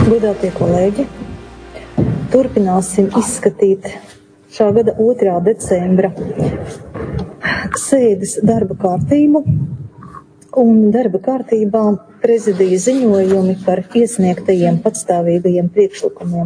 Godātie kolēģi, turpināsim izskatīt šā gada 2. decembra sēdes darba kārtību, un darba kārtībā prezidija ziņojumi par iesniegtajiem patstāvīgajiem priekšlikumiem.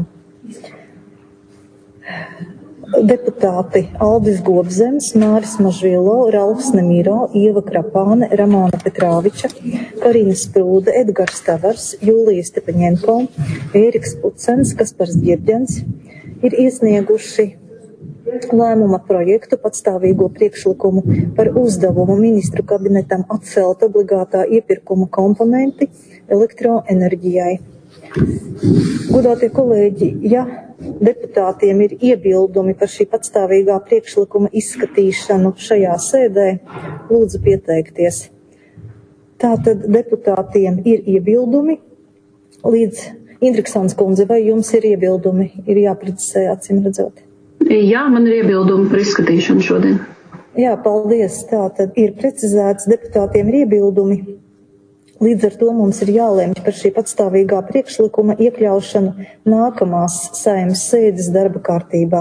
Deputāti Aldis Gobzems, Māris Mažvilo, Ralfs Nemiro, Ieva Krapāne, Ramona Petrāviča, Karina Sprūde, Edgars Tavars, Jūlija Stepaņenko, Ēriks Pucens, Kaspars Ģirģens ir iesnieguši lēmuma projektu patstāvīgo priekšlikumu par uzdevumu ministru kabinetam atcelt obligātā iepirkuma komponenti elektroenerģijai. Godātie kolēģi, ja deputātiem ir iebildumi par šī patstāvīgā priekšlikuma izskatīšanu šajā sēdē, lūdzu pieteikties. Tātad deputātiem ir iebildumi. Līdz Indriksons kundze, vai jums ir iebildumi? Ir jāprecizē, acīm redzot. Jā, man ir iebildumi par izskatīšanu šodien. Jā, paldies. Tātad ir precizēts, deputātiem ir iebildumi. Līdz ar to mums ir jālemj par šī patstāvīgā priekšlikuma iekļaušanu nākamās Saeimas sēdes darba kārtībā.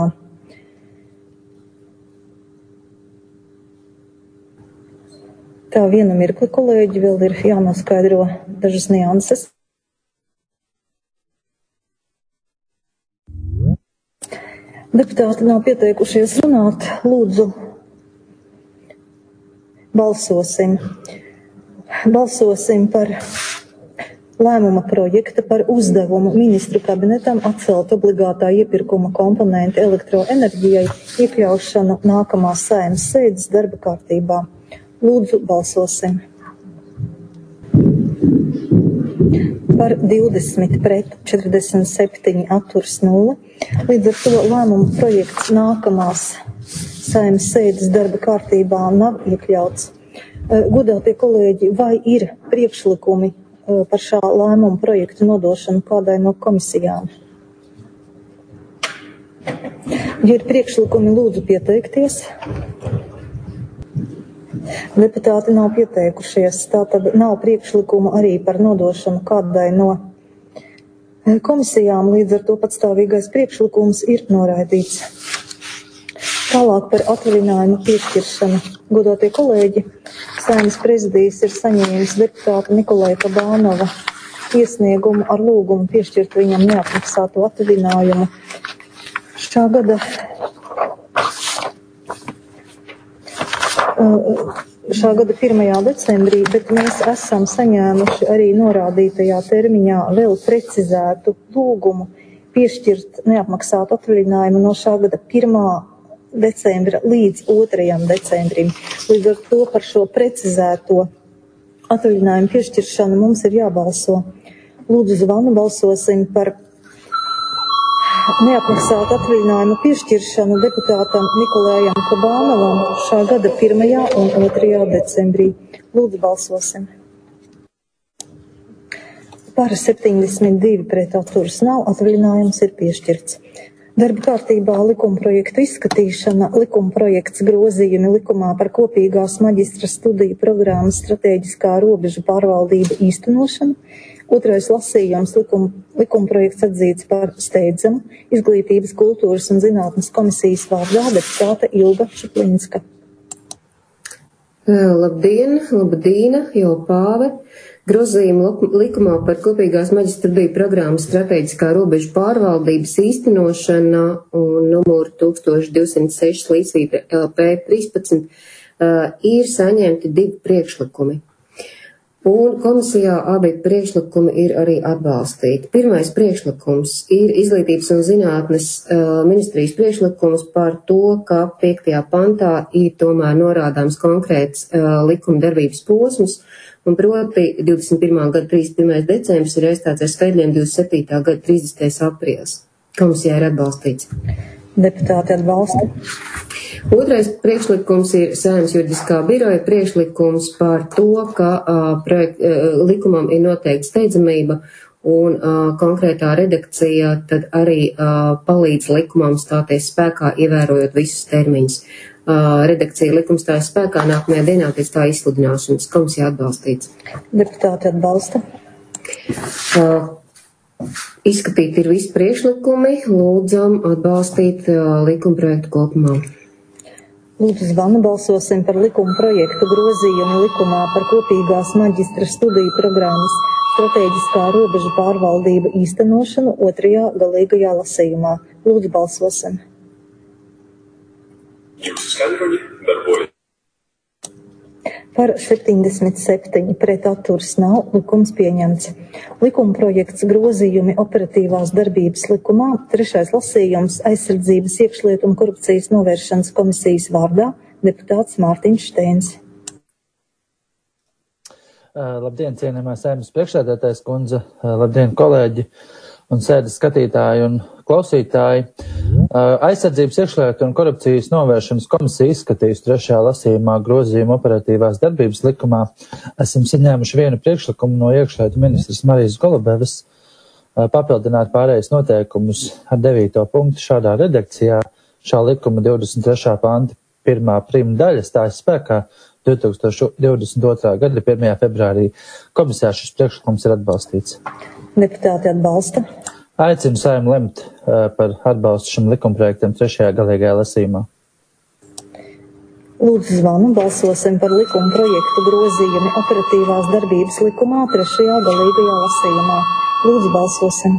Tā, viena mirkli, kolēģi, vēl ir jānoskaidro dažas nianses. Deputāti nav pieteikušies runāt. Lūdzu, balsosim. Balsosim par lēmuma projekta par uzdevumu ministru kabinetam atcelt obligātā iepirkuma komponenti elektroenerģijai iekļaušanu nākamās Saeimas sēdes darba kārtībā. Lūdzu, balsosim. Par 20 pret 47 atturs 0. Līdz ar to lēmuma projekts nākamās Saeimas sēdes darba kārtībā nav iekļauts. Godātie kolēģi, vai ir priekšlikumi par šā lēmuma projektu nodošanu kādai no komisijām? Ja ir priekšlikumi, lūdzu pieteikties. Deputāti nav pieteikušies, tātad nav priekšlikumu arī par nodošanu kādai no komisijām, līdz ar to patstāvīgais priekšlikums ir noraidīts. Tālāk par atvaļinājumu piešķiršanu. Godātie kolēģi, Saeimas prezidijas ir saņēmis deputāta Nikolai Kabānova iesniegumu ar lūgumu piešķirt viņam neapmaksātu atvaļinājumu šā gada 1. decembrī, bet mēs esam saņēmuši arī norādītajā termiņā vēl precizētu lūgumu piešķirt neapmaksātu atvaļinājumu no šā gada 1. decembra līdz 2. decembrim. Līdz ar to par šo precizēto atvaļinājumu piešķiršanu mums ir jābalso. Lūdzu zvanu, balsosim par neapmaksātu atvaļinājumu piešķiršanu deputātam Nikolajam Kabānovam šā gada 1. un 2. decembrī. Lūdzu balsosim. Par 72 pret atturs nav, atvaļinājums ir piešķirts. Darba kārtībā likumprojektu izskatīšana, likumprojekts grozījumi likumā par kopīgās maģistra studiju programmas stratēģiskā robežu pārvaldība īstenošanu. 2. lasījums likumprojekts atzīts par steidzamu Izglītības, kultūras un zinātnes komisijas vārdā deputāte Ilga Šuplinska. Labdien, labdīna, jau pāve. Grozījuma likumā par kopīgās maģistra studiju programmas stratēģiskā robežu pārvaldības īstenošana un numuru 1206 līdzsvītra LP 13 ir saņemti 2 priekšlikumi. Un komisijā abi priekšlikumi ir arī atbalstīti. Pirmais priekšlikums ir Izglītības un zinātnes ministrijas priekšlikums par to, ka 5. pantā ir tomēr norādāms konkrēts likuma darbības posms, un proti 21. gada 31. decembris ir aizstāts ar skaidriem 27. gada 30. aprīlis. Komisijā ir atbalstīts. Deputāti atbalsta. Otrais priekšlikums ir Saeimas juridiskā biroja priekšlikums par to, ka likumam ir noteikta steidzamība un konkrētā redakcija tad arī palīdz likumam stāties spēkā, ievērojot visus termiņus. Redakcija likums stājas spēkā nākamajā dienā pēc tā izsludināšanas. Komisija atbalstīts. Deputāti atbalsta. Izskatīti ir visi priekšlikumi, lūdzam atbalstīt likumprojektu kopumā. Lūdzu zvanu balsosim par likuma projektu grozījumu likumā par kopīgās maģistra studiju programmas stratēģiskā robežu pārvaldība īstenošanu otrajā galīgajā lasījumā. Lūdzu balsosim. Jūsu skaidroļi darbojas. Par 77 pret atturs nav, likums pieņemts. Likuma projekts grozījumi operatīvās darbības likumā, 3. lasījums aizsardzības iekšlietu un korupcijas novēršanas komisijas vārdā, deputāts Mārtiņš Šteins. Labdien, cienījamā Saeimas priekšsēdētājas kundze, labdien, kolēģi un sēdes skatītāji un klausītāji. Aizsardzības iekšlietu un korupcijas novēršanas komisija izskatījusi 3. lasījumā grozījumu operatīvās darbības likumā. Esam saņēmuši vienu priekšlikumu no iekšlietu ministras Marijas Golubevas papildināt pārējais noteikumus ar 9. punktu šādā redakcijā. Šā likuma 23. panta 1. prima daļa stājas spēkā 2022. gada 1. februārī. Komisijā šis priekšlikums ir atbalstīts. Deputāti atbalsta. Aicinu Saeimu lemt par atbalstu šim likumprojektam 3. galīgajā lasījumā. Lūdzu zvanu balsosim par likuma projektu grozījumi operatīvās darbības likumā 3. galīgajā lasījumā. Lūdzu balsosim.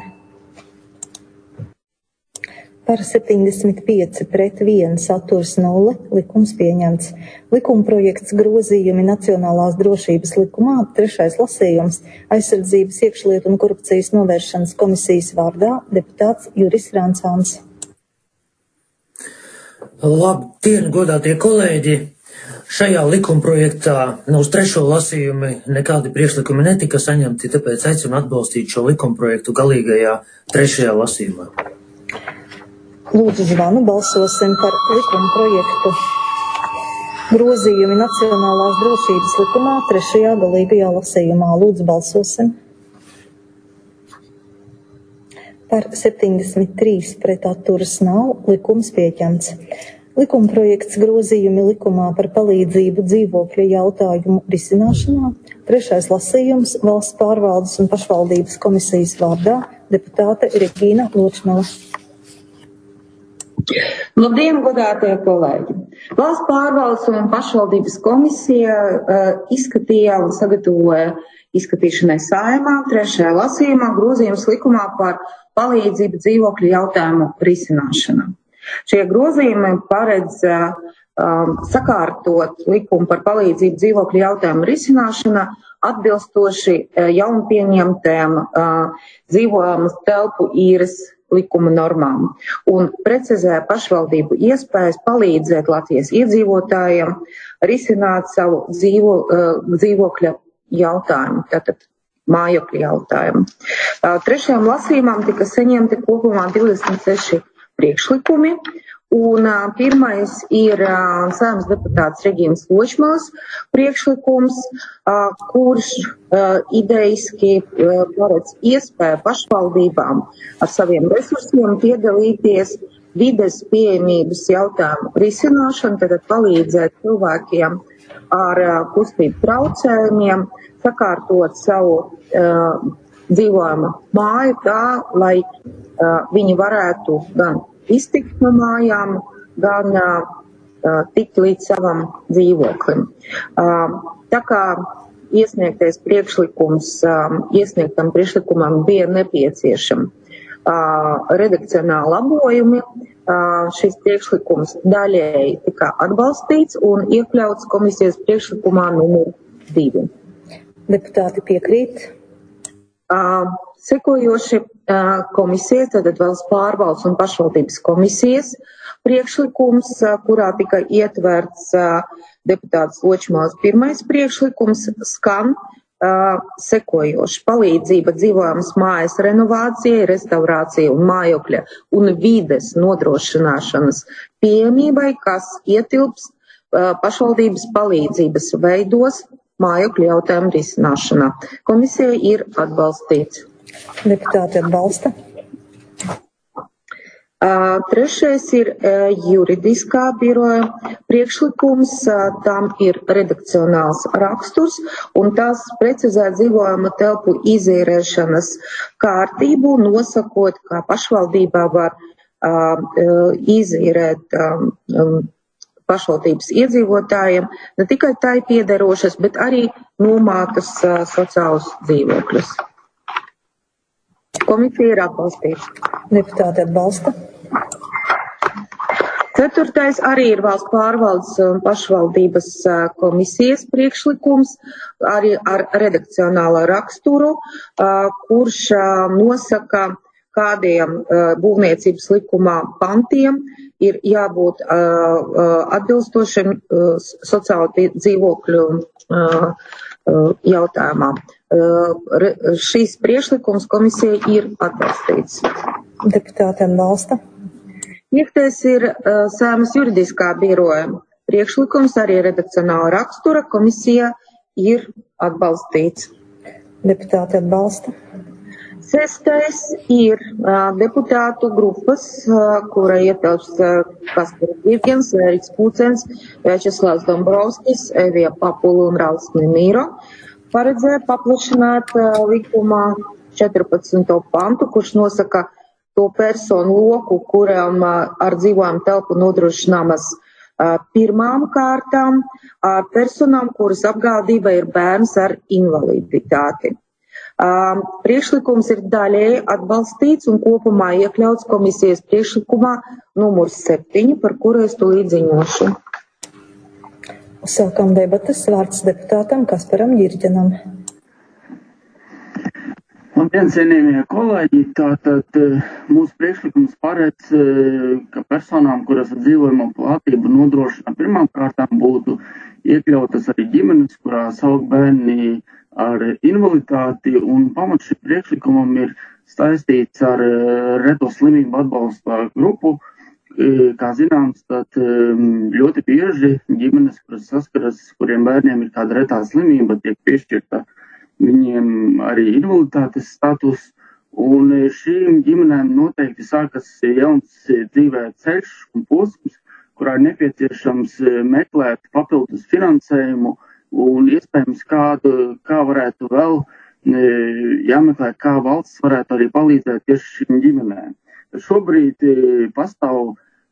Par 75 pret 1 atturs 0, likums pieņemts. Likuma projekts grozījumi Nacionālās drošības likumā, 3. lasījums aizsardzības iekšlietu un korupcijas novēršanas komisijas vārdā, deputāts Juris Rancāns. Labdien, godātie kolēģi! Šajā likuma projektā uz 3. lasījumu nekādi priekšlikumi netika saņemti, tāpēc aicinu atbalstīt šo likuma projektu galīgajā 3. lasījumā. Lūdzu zvanu balsosim par likuma projektu grozījumi Nacionālās drošības likumā 3. galīgajā lasījumā. Lūdzu balsosim. Par 73 pret atturas nav, likums pieņemts. Likuma projekts grozījumi likumā par palīdzību dzīvokļa jautājumu risināšanā, 3. lasījums valsts pārvaldes un pašvaldības komisijas vārdā, deputāte Regīna Ločmela. Labdien, godātie kolēģi! Valsts pārvaldes un pašvaldības komisija izskatīja un sagatavoja izskatīšanai Saeimā 3. lasījumā grozījums likumā par palīdzību dzīvokļu jautājumu risināšanā. Šie grozījumi paredz sakārtot likumu par palīdzību dzīvokļu jautājumu risināšanā atbilstoši jaunpieņemtajām dzīvojamas telpu īres likuma normām un precizē pašvaldību iespējas palīdzēt Latvijas iedzīvotājiem risināt savu dzīvokļa jautājumu, tātad mājokļa jautājumu. 3. lasījumam tika saņemti kopumā 26 priekšlikumi, un pirmais ir Saeimas deputāts Regīnas Ločmelas priekšlikums, kurš idejiski paredz iespēju pašvaldībām ar saviem resursiem piedalīties vides pieejamības jautājumu risināšanu, tad palīdzēt cilvēkiem ar kustību traucējumiem, sakārtot savu dzīvojamu māju tā, lai viņi varētu gan iztikt no mājām, gan tikt līdz savam dzīvoklim. Tā kā iesniegtais priekšlikums, iesniegtam priekšlikumam bija nepieciešami redakcionāli labojumi, šis priekšlikums daļēji tika atbalstīts un iekļauts komisijas priekšlikumā numur 2. Deputāti piekrīt. Sekojoši komisijas, tātad valsts pārvaldes un pašvaldības komisijas priekšlikums, kurā tika ietverts deputāts Ločmelas pirmais priekšlikums, skan sekojoši palīdzība dzīvojamas mājas renovācijai, restaurācijai un mājokļa un vides nodrošināšanas pieejamībai, kas ietilps pašvaldības palīdzības veidos mājokļu jautājumu risināšanā. Komisija ir atbalstīts. Deputāti atbalsta. Trešais ir juridiskā biroja priekšlikums, tam ir redakcionāls raksturs, un tas precizē dzīvojama telpu izīrēšanas kārtību, nosakot, kā pašvaldībā var izīrēt pašvaldības iedzīvotājiem ne tikai tai piederošas, bet arī nomātas sociālus dzīvokļus. Komisija ir atbalstīta. Deputāti atbalsta. Ceturtais arī ir valsts pārvaldes un pašvaldības komisijas priekšlikums, arī ar redakcionālo raksturu, kurš nosaka, kādiem būvniecības likumā pantiem ir jābūt atbilstošiem sociālo dzīvokļu jautājumā. Šīs priekšlikums komisija ir atbalstīts. Deputāti atbalsta. Piektais ir Saeimas juridiskā biroja priekšlikums, arī redakcionāla rakstura, komisija ir atbalstīts. Deputāti atbalsta. Sestais ir deputātu grupas, kura ietilpst Kaspars Girgens, Ēriks Pūcens, Vjačeslavs Dombrovskis, Evija Papula un Rauls Nemīro, paredzēja paplašināt likumā 14. pantu, kurš nosaka to personu loku, kuram ar dzīvojumu telpu nodrošināmas pirmām kārtām, ar personām, kuras apgādība ir bērns ar invaliditāti. Priekšlikums ir daļēji atbalstīts un kopumā iekļauts komisijas priekšlikumā numurs 7, par kuru es tūlīt ziņošu. Sākam debatas. Vārds deputātam Kasparam Ģirģenam. Labdien, cienījamie kolēģi! Tātad mūsu priekšlikums paredz, ka personām, kuras ar dzīvojamo platību nodrošina pirmām kārtām, būtu iekļautas arī ģimenes, kurās aug bērni ar invaliditāti, un pamats šim priekšlikumam ir saistīts ar reto slimību atbalsta grupu. Kā zināms, tad ļoti bieži ģimenes, kuras saskaras, kuriem bērniem ir kāda retā slimība, tiek piešķirta viņiem arī invaliditātes status, un šīm ģimenēm noteikti sākas jauns dzīvē ceļš un posms, kurā ir nepieciešams meklēt papildus finansējumu un iespējams kā varētu vēl jāmeklē, kā valsts varētu arī palīdzēt tieši šīm ģimenēm. Šobrīd pastāv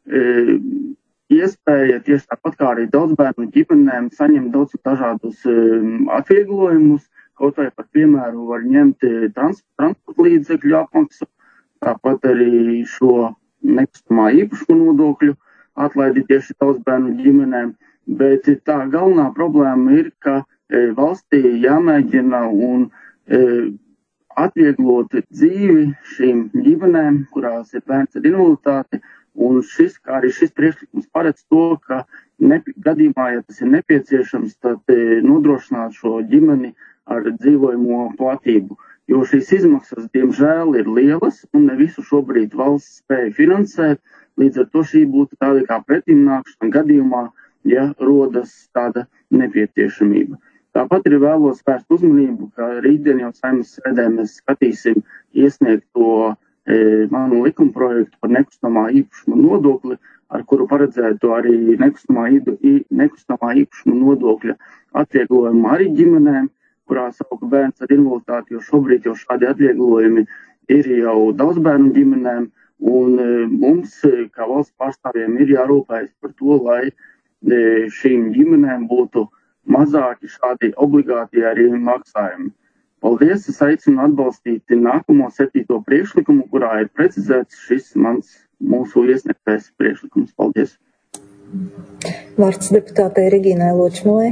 iespēja tieši tāpat kā arī daudz bērnu ģimenēm saņemt daudz dažādus atvieglojumus, kaut vai par piemēru var ņemt transporta līdzekļu apmaksu, tāpat arī šo nekustamā īpašuma nodokļu atlaidi tieši daudz bērnu ģimenēm, bet tā galvenā problēma ir, ka valstī jāmēģina un atvieglot dzīvi šīm ģimenēm, kurās ir bērns ar invaliditāti, un kā arī šis priekšlikums paredz to, ka gadījumā, ja tas ir nepieciešams, tad nodrošināt šo ģimeni ar dzīvojamo platību, jo šīs izmaksas, diemžēl, ir lielas, un ne visu šobrīd valsts spēja finansēt, līdz ar to šī būtu tāda kā pretimnākšana gadījumā, ja rodas tāda nepieciešamība. Tāpat arī vēlos vērst uzmanību, ka rītdien jau Saeimas sēdē mēs skatīsim iesniegto manu likumprojektu par nekustamā īpašuma nodokli, ar kuru paredzētu arī nekustamā īpašuma nodokļa atvieglojumu arī ģimenēm, kurās aug bērns ar invaliditāti, jo šobrīd jau šādi atvieglojumi ir jau daudz bērnu ģimenēm, un mums, kā valsts pārstāvjiem, ir jārūpējas par to, lai šīm ģimenēm būtu mazāki šādi obligāti arī maksājumi. Paldies, es aicinu atbalstīt nākamo 7. priekšlikumu, kurā ir precizēts šis mūsu iesniegtais priekšlikums. Paldies. Vārds deputātei Regīnai Ločmilai.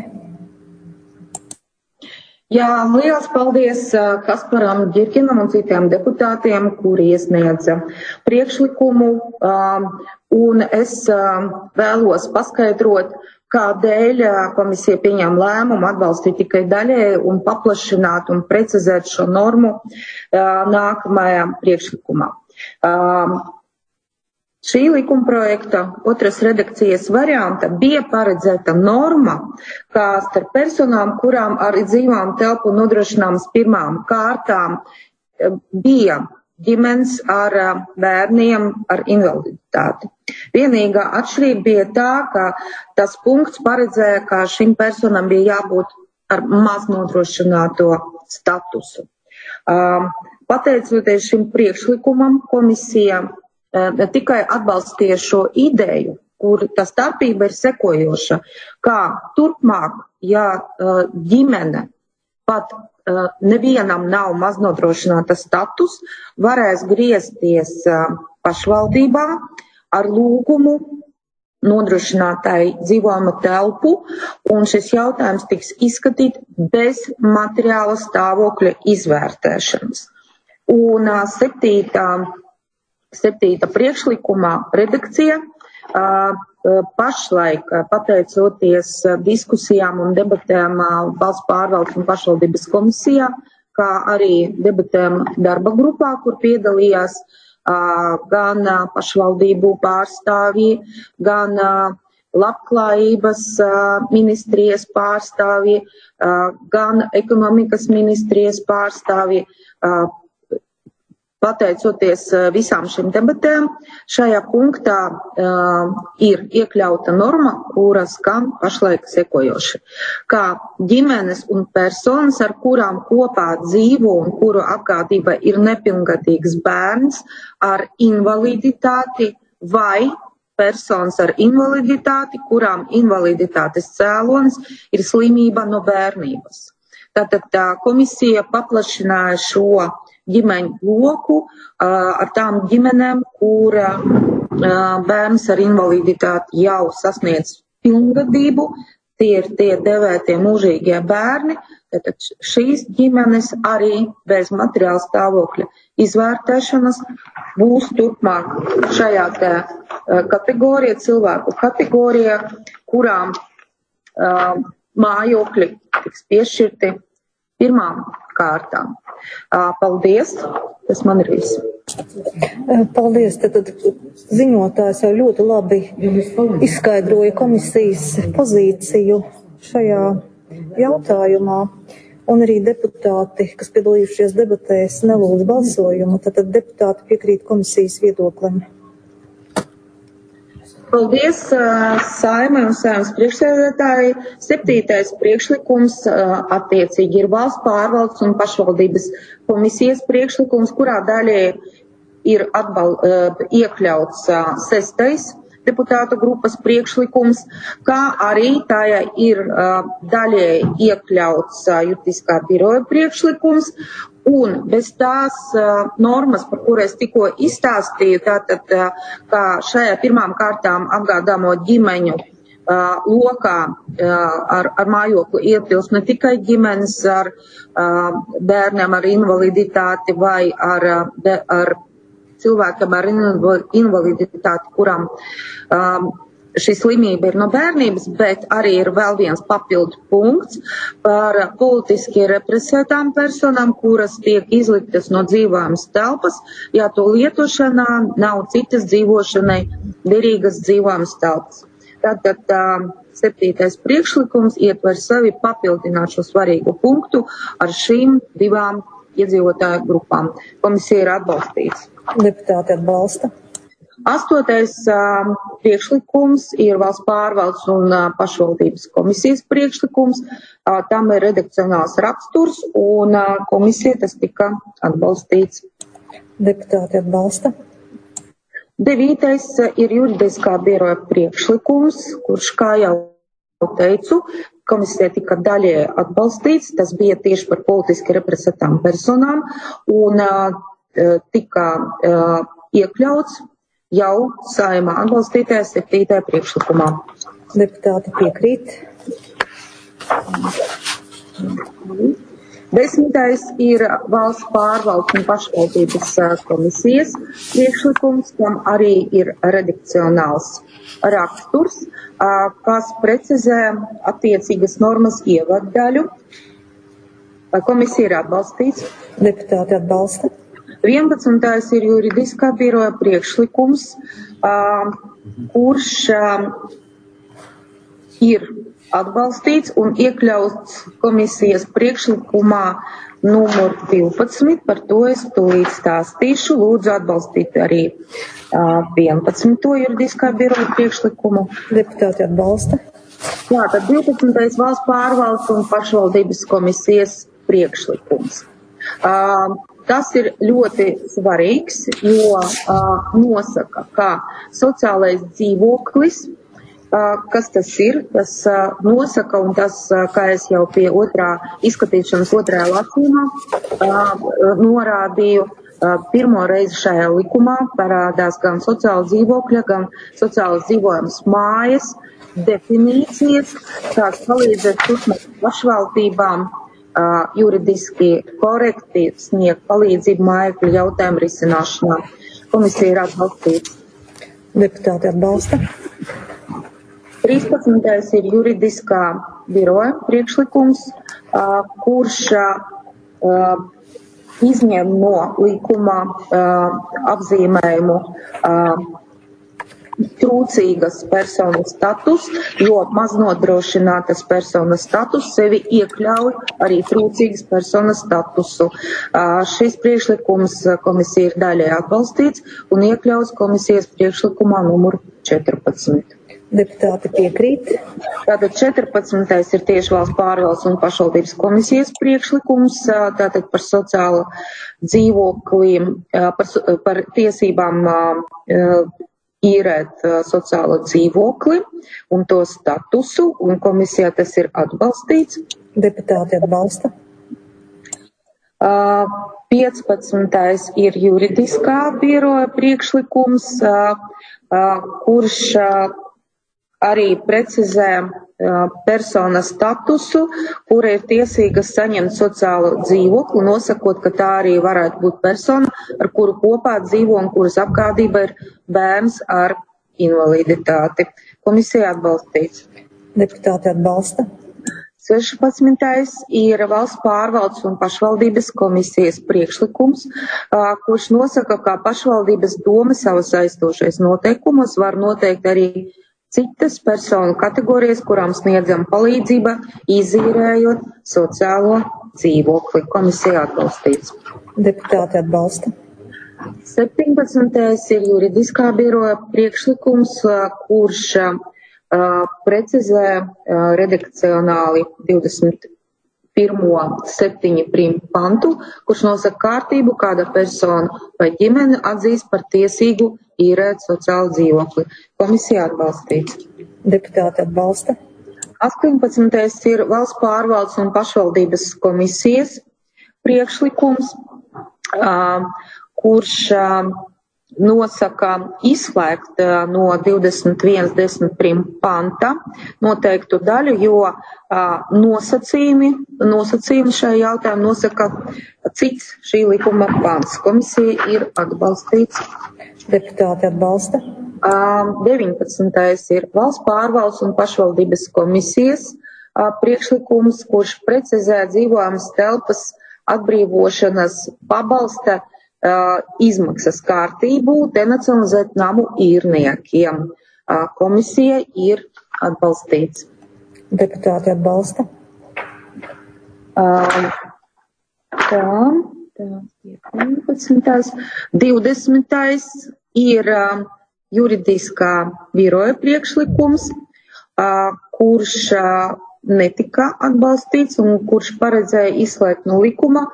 Jā, liels paldies Kasparam Ģirģenam un citiem deputātiem, kuri iesniedza priekšlikumu, un es vēlos paskaidrot, kādēļ komisija pieņēma lēmumu atbalstīt tikai daļēji un paplašināt un precizēt šo normu nākamajā priekšlikumā. Šī likumprojekta otras redakcijas varianta bija paredzēta norma, kā starp personām, kurām ar dzīvām telpu nodrošināmas pirmām kārtām bija ģimenes ar bērniem ar invaliditāti. Vienīgā atšķirība bija tā, ka tas punkts paredzēja, ka šim personam bija jābūt ar maznodrošināto statusu. Pateicoties šim priekšlikumam, komisija ne tikai atbalstīja šo ideju, kur tā starpība ir sekojoša, kā turpmāk, ja ģimene pat nevienam nav maznodrošināta status, varēs griezties pašvaldībā ar lūgumu nodrošinātai dzīvojama telpu, un šis jautājums tiks izskatīt bez materiāla stāvokļa izvērtēšanas. Un septīta priekšlikumā redakcija pašlaik, pateicoties diskusijām un debatēm valsts pārvaldes un pašvaldības komisijā, kā arī debatēm darba grupā, kur piedalījās gan pašvaldību pārstāvji, gan labklājības ministrijas pārstāvji, gan ekonomikas ministrijas pārstāvji. Pateicoties visām šīm debatēm, šajā punktā ir iekļauta norma, kura skan pašlaik sekojoši. Kā ģimenes un personas, ar kurām kopā dzīvo un kuru apkārtībā ir nepilngadīgs bērns ar invaliditāti vai personas ar invaliditāti, kurām invaliditātes cēlonis ir slimība no bērnības. Tātad komisija paplašināja šo ģimeņu loku ar tām ģimenēm, kura bērns ar invaliditāti jau sasniedz pilngadību, tie ir tie devētie mūžīgie bērni, tad šīs ģimenes arī bez materiāla stāvokļa izvērtēšanas būs turpmāk šajā kategorijā, cilvēku kategorijā, kurām mājokļi tiks piešķirti pirmām kārtām. Paldies, tas man ir viss. Paldies, tad ziņotājs jau ļoti labi izskaidroja komisijas pozīciju šajā jautājumā, un arī deputāti, kas piedalījušies debatēs, nelūdz balsojumu, tad deputāti piekrīt komisijas viedoklim. Paldies, Saimai un Saimnes priekšsēdētāji. 7. priekšlikums attiecīgi ir valsts pārvaldes un pašvaldības komisijas priekšlikums, kurā daļai ir iekļauts 6. deputātu grupas priekšlikums, kā arī tajā ir daļai iekļauts juridiskā biroja priekšlikums. Un bez tās normas, par kur es tikko izstāstīju, tātad, kā šajā pirmām kārtām apgādāmo ģimeņu lokā ar mājokli ietilpst ne tikai ģimenes ar bērniem ar invaliditāti vai ar cilvēkiem ar invaliditāti, kuram šī slimība ir no bērnības, bet arī ir vēl viens papildu punkts par politiski represētām personām, kuras tiek izliktas no dzīvojamas telpas, ja to lietošanā nav citas dzīvošanai derīgas dzīvojamas telpas. Tātad 7. priekšlikums ietver sevi papildināt šo svarīgu punktu ar šīm divām iedzīvotāju grupām. Komisija ir atbalstīts. Deputāti atbalsta. 8. priekšlikums ir valsts pārvaldes un pašvaldības komisijas priekšlikums. Tam ir redakcionāls raksturs un komisija tas tika atbalstīts. Deputāti atbalsta. 9. ir juridiskā biroja priekšlikums, kurš, kā jau teicu, komisija tika daļai atbalstīts. Tas bija tieši par politiski represētām personām un tika iekļauts jau Saeimā atbalstītajā 7. priekšlikumā. Deputāti piekrīt. 10. ir valsts pārvaldes un pašvaldības komisijas priekšlikums, tam arī ir redakcionāls raksturs, kas precizē attiecīgas normas ievaddaļu. Komisija ir atbalstīts. Deputāti atbalsta. 11. ir juridiskā biroja priekšlikums, kurš ir atbalstīts un iekļauts komisijas priekšlikumā numur 12, par to es tūlīt stāstīšu. Lūdzu atbalstīt arī 11. juridiskā biroja priekšlikumu. Deputāti atbalsta. Jā, tad 12. valsts pārvaldes un pašvaldības komisijas priekšlikums. Tas ir ļoti svarīgs, jo nosaka, ka sociālais dzīvoklis, kas tas ir, tas nosaka, un tas, kā es jau pie izskatīšanas otrajā lasījumā norādīju, pirmo reizi šajā likumā parādās gan sociāla dzīvokļa, gan sociālas dzīvojamas mājas definīcijas, kas palīdzēt turpmāk pašvaldībām juridiski korekti sniegt palīdzību mājokļu jautājumu risināšanā. Komisija ir atbalstīta. Deputāti atbalsta. 13. ir juridiskā biroja priekšlikums, kurš izņem no likuma apzīmējumu trūcīgas personas status, jo maznodrošinātas personas status sevi iekļauj arī trūcīgas personas statusu. Šis priekšlikums komisija ir daļai atbalstīts un iekļaus komisijas priekšlikumā numur 14. Deputāti piekrīt. Tātad 14. ir tieši valsts pārvaldes un pašvaldības komisijas priekšlikums, tātad par sociālu dzīvokliem, par tiesībām īrēt sociālo dzīvokli un to statusu, un komisijā tas ir atbalstīts. Deputāti atbalsta. 15. ir juridiskā biroja priekšlikums, kurš arī precizē personas statusu, kura ir tiesīga saņemt sociālo dzīvokli, nosakot, ka tā arī varētu būt persona, ar kuru kopā dzīvo un kuras apgādība ir bērns ar invaliditāti. Komisija atbalstīts. Deputāti atbalsta. 16. ir valsts pārvaldes un pašvaldības komisijas priekšlikums, kurš nosaka, ka pašvaldības doma savas aizstošais noteikumos var noteikt arī citas personu kategorijas, kurām sniedzam palīdzība, izīrējot sociālo dzīvokli. Komisija atbalstīts. Deputāti atbalsta. 17. ir juridiskā biroja priekšlikums, kurš precizē redakcionāli 21.7. pantu, kurš nosaka kārtību, kāda persona vai ģimene atzīst par tiesīgu īrēt sociālu dzīvokli. Komisija atbalstīts. Deputāti atbalsta. 18. ir valsts pārvaldes un pašvaldības komisijas priekšlikums, kurš nosaka izslēgt no 21.10. panta noteiktu daļu, jo nosacījumi šajā jautājumā nosaka cits šī likuma pants. Komisija ir atbalstīts. Deputāti atbalsta. 19. ir valsts pārvaldes un pašvaldības komisijas priekšlikums, kurš precizē dzīvojamas telpas atbrīvošanas pabalsta izmaksas kārtību denacionalizēt namu īrniekiem. Komisija ir atbalstīts. Deputāti atbalsta. Tā, 20. ir juridiskā biroja priekšlikums, kurš netika atbalstīts un kurš paredzēja izslēgt no likuma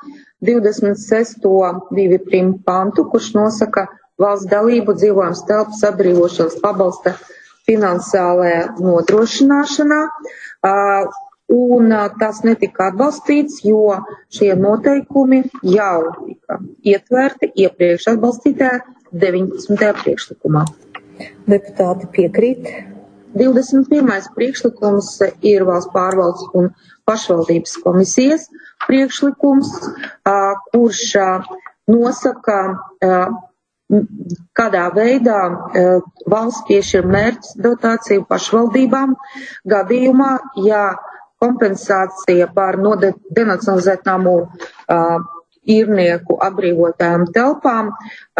26.2. pantu, kurš nosaka valsts dalību dzīvojams telpas atbrīvošanas pabalsta finansiālajā nodrošināšanā. Un tas netika atbalstīts, jo šie noteikumi jau tika ietverti iepriekš atbalstītajā 19. priekšlikumā. Deputāti piekrīt. 21. priekšlikums ir valsts pārvaldes un pašvaldības komisijas priekšlikums, kurš nosaka, kādā veidā valsts piešķir mērķis dotāciju pašvaldībām gadījumā, ja kompensācija par denacionalizētām īrnieku atbrīvotajām telpām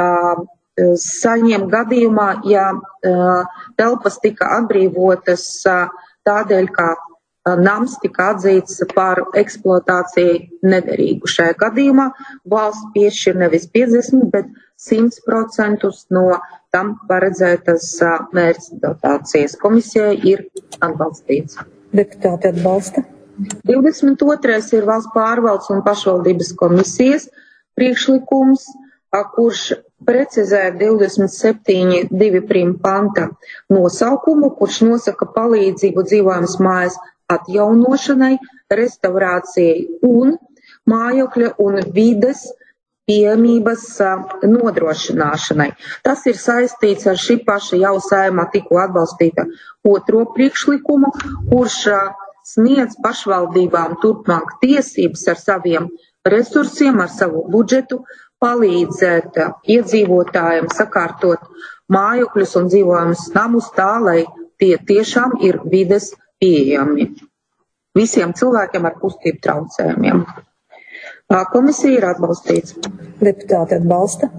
saņem gadījumā, ja telpas tika atbrīvotas tādēļ, ka nams tika atzīts par eksploatācijai nederīgu. Šajā gadījumā valsts piešķir nevis 50, bet 100% no tam paredzētas mērķis dotācijas. Komisijai ir atbalstīts. Deputāti atbalsta. 22. ir valsts pārvaldes un pašvaldības komisijas priekšlikums, kurš precizē 27.2. prim panta nosaukumu, kurš nosaka palīdzību dzīvojamas mājas atjaunošanai, restaurācijai un mājokļa un vides pieejamības nodrošināšanai. Tas ir saistīts ar šī paša jau Saeimā tikko atbalstīta otro priekšlikumu, kurš sniedz pašvaldībām turpmāk tiesības ar saviem resursiem, ar savu budžetu, palīdzēt iedzīvotājiem sakārtot mājokļus un dzīvojamus namus tā, lai tie tiešām ir vides pieejami visiem cilvēkiem ar kustību traucējumiem. Komisija ir atbalstīts. Deputāti atbalsta.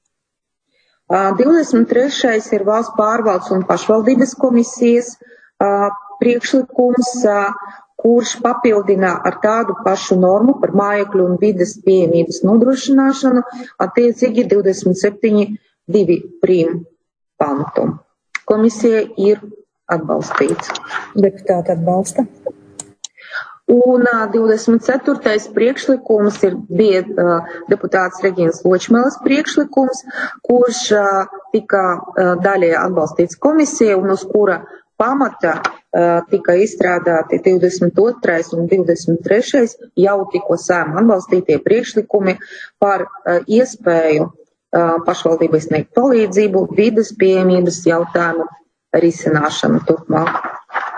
23. ir valsts pārvaldes un pašvaldības komisijas priekšlikums, kurš papildina ar tādu pašu normu par mājokļu un vides pieejamības nodrošināšanu, attiecīgi 27.2. prim pantu. Komisija ir atbalstīts. Deputāti atbalsta. Un 24. priekšlikums bija deputāts Reģinas Ločmeles priekšlikums, kurš tika daļai atbalstīts komisija un uz kura pamata tika izstrādāti 22. un 23. jau tikko Saeimā atbalstītie priekšlikumi par iespēju pašvaldībai sniegt palīdzību vides pieejamības jautājumu risināšanu turpmāk.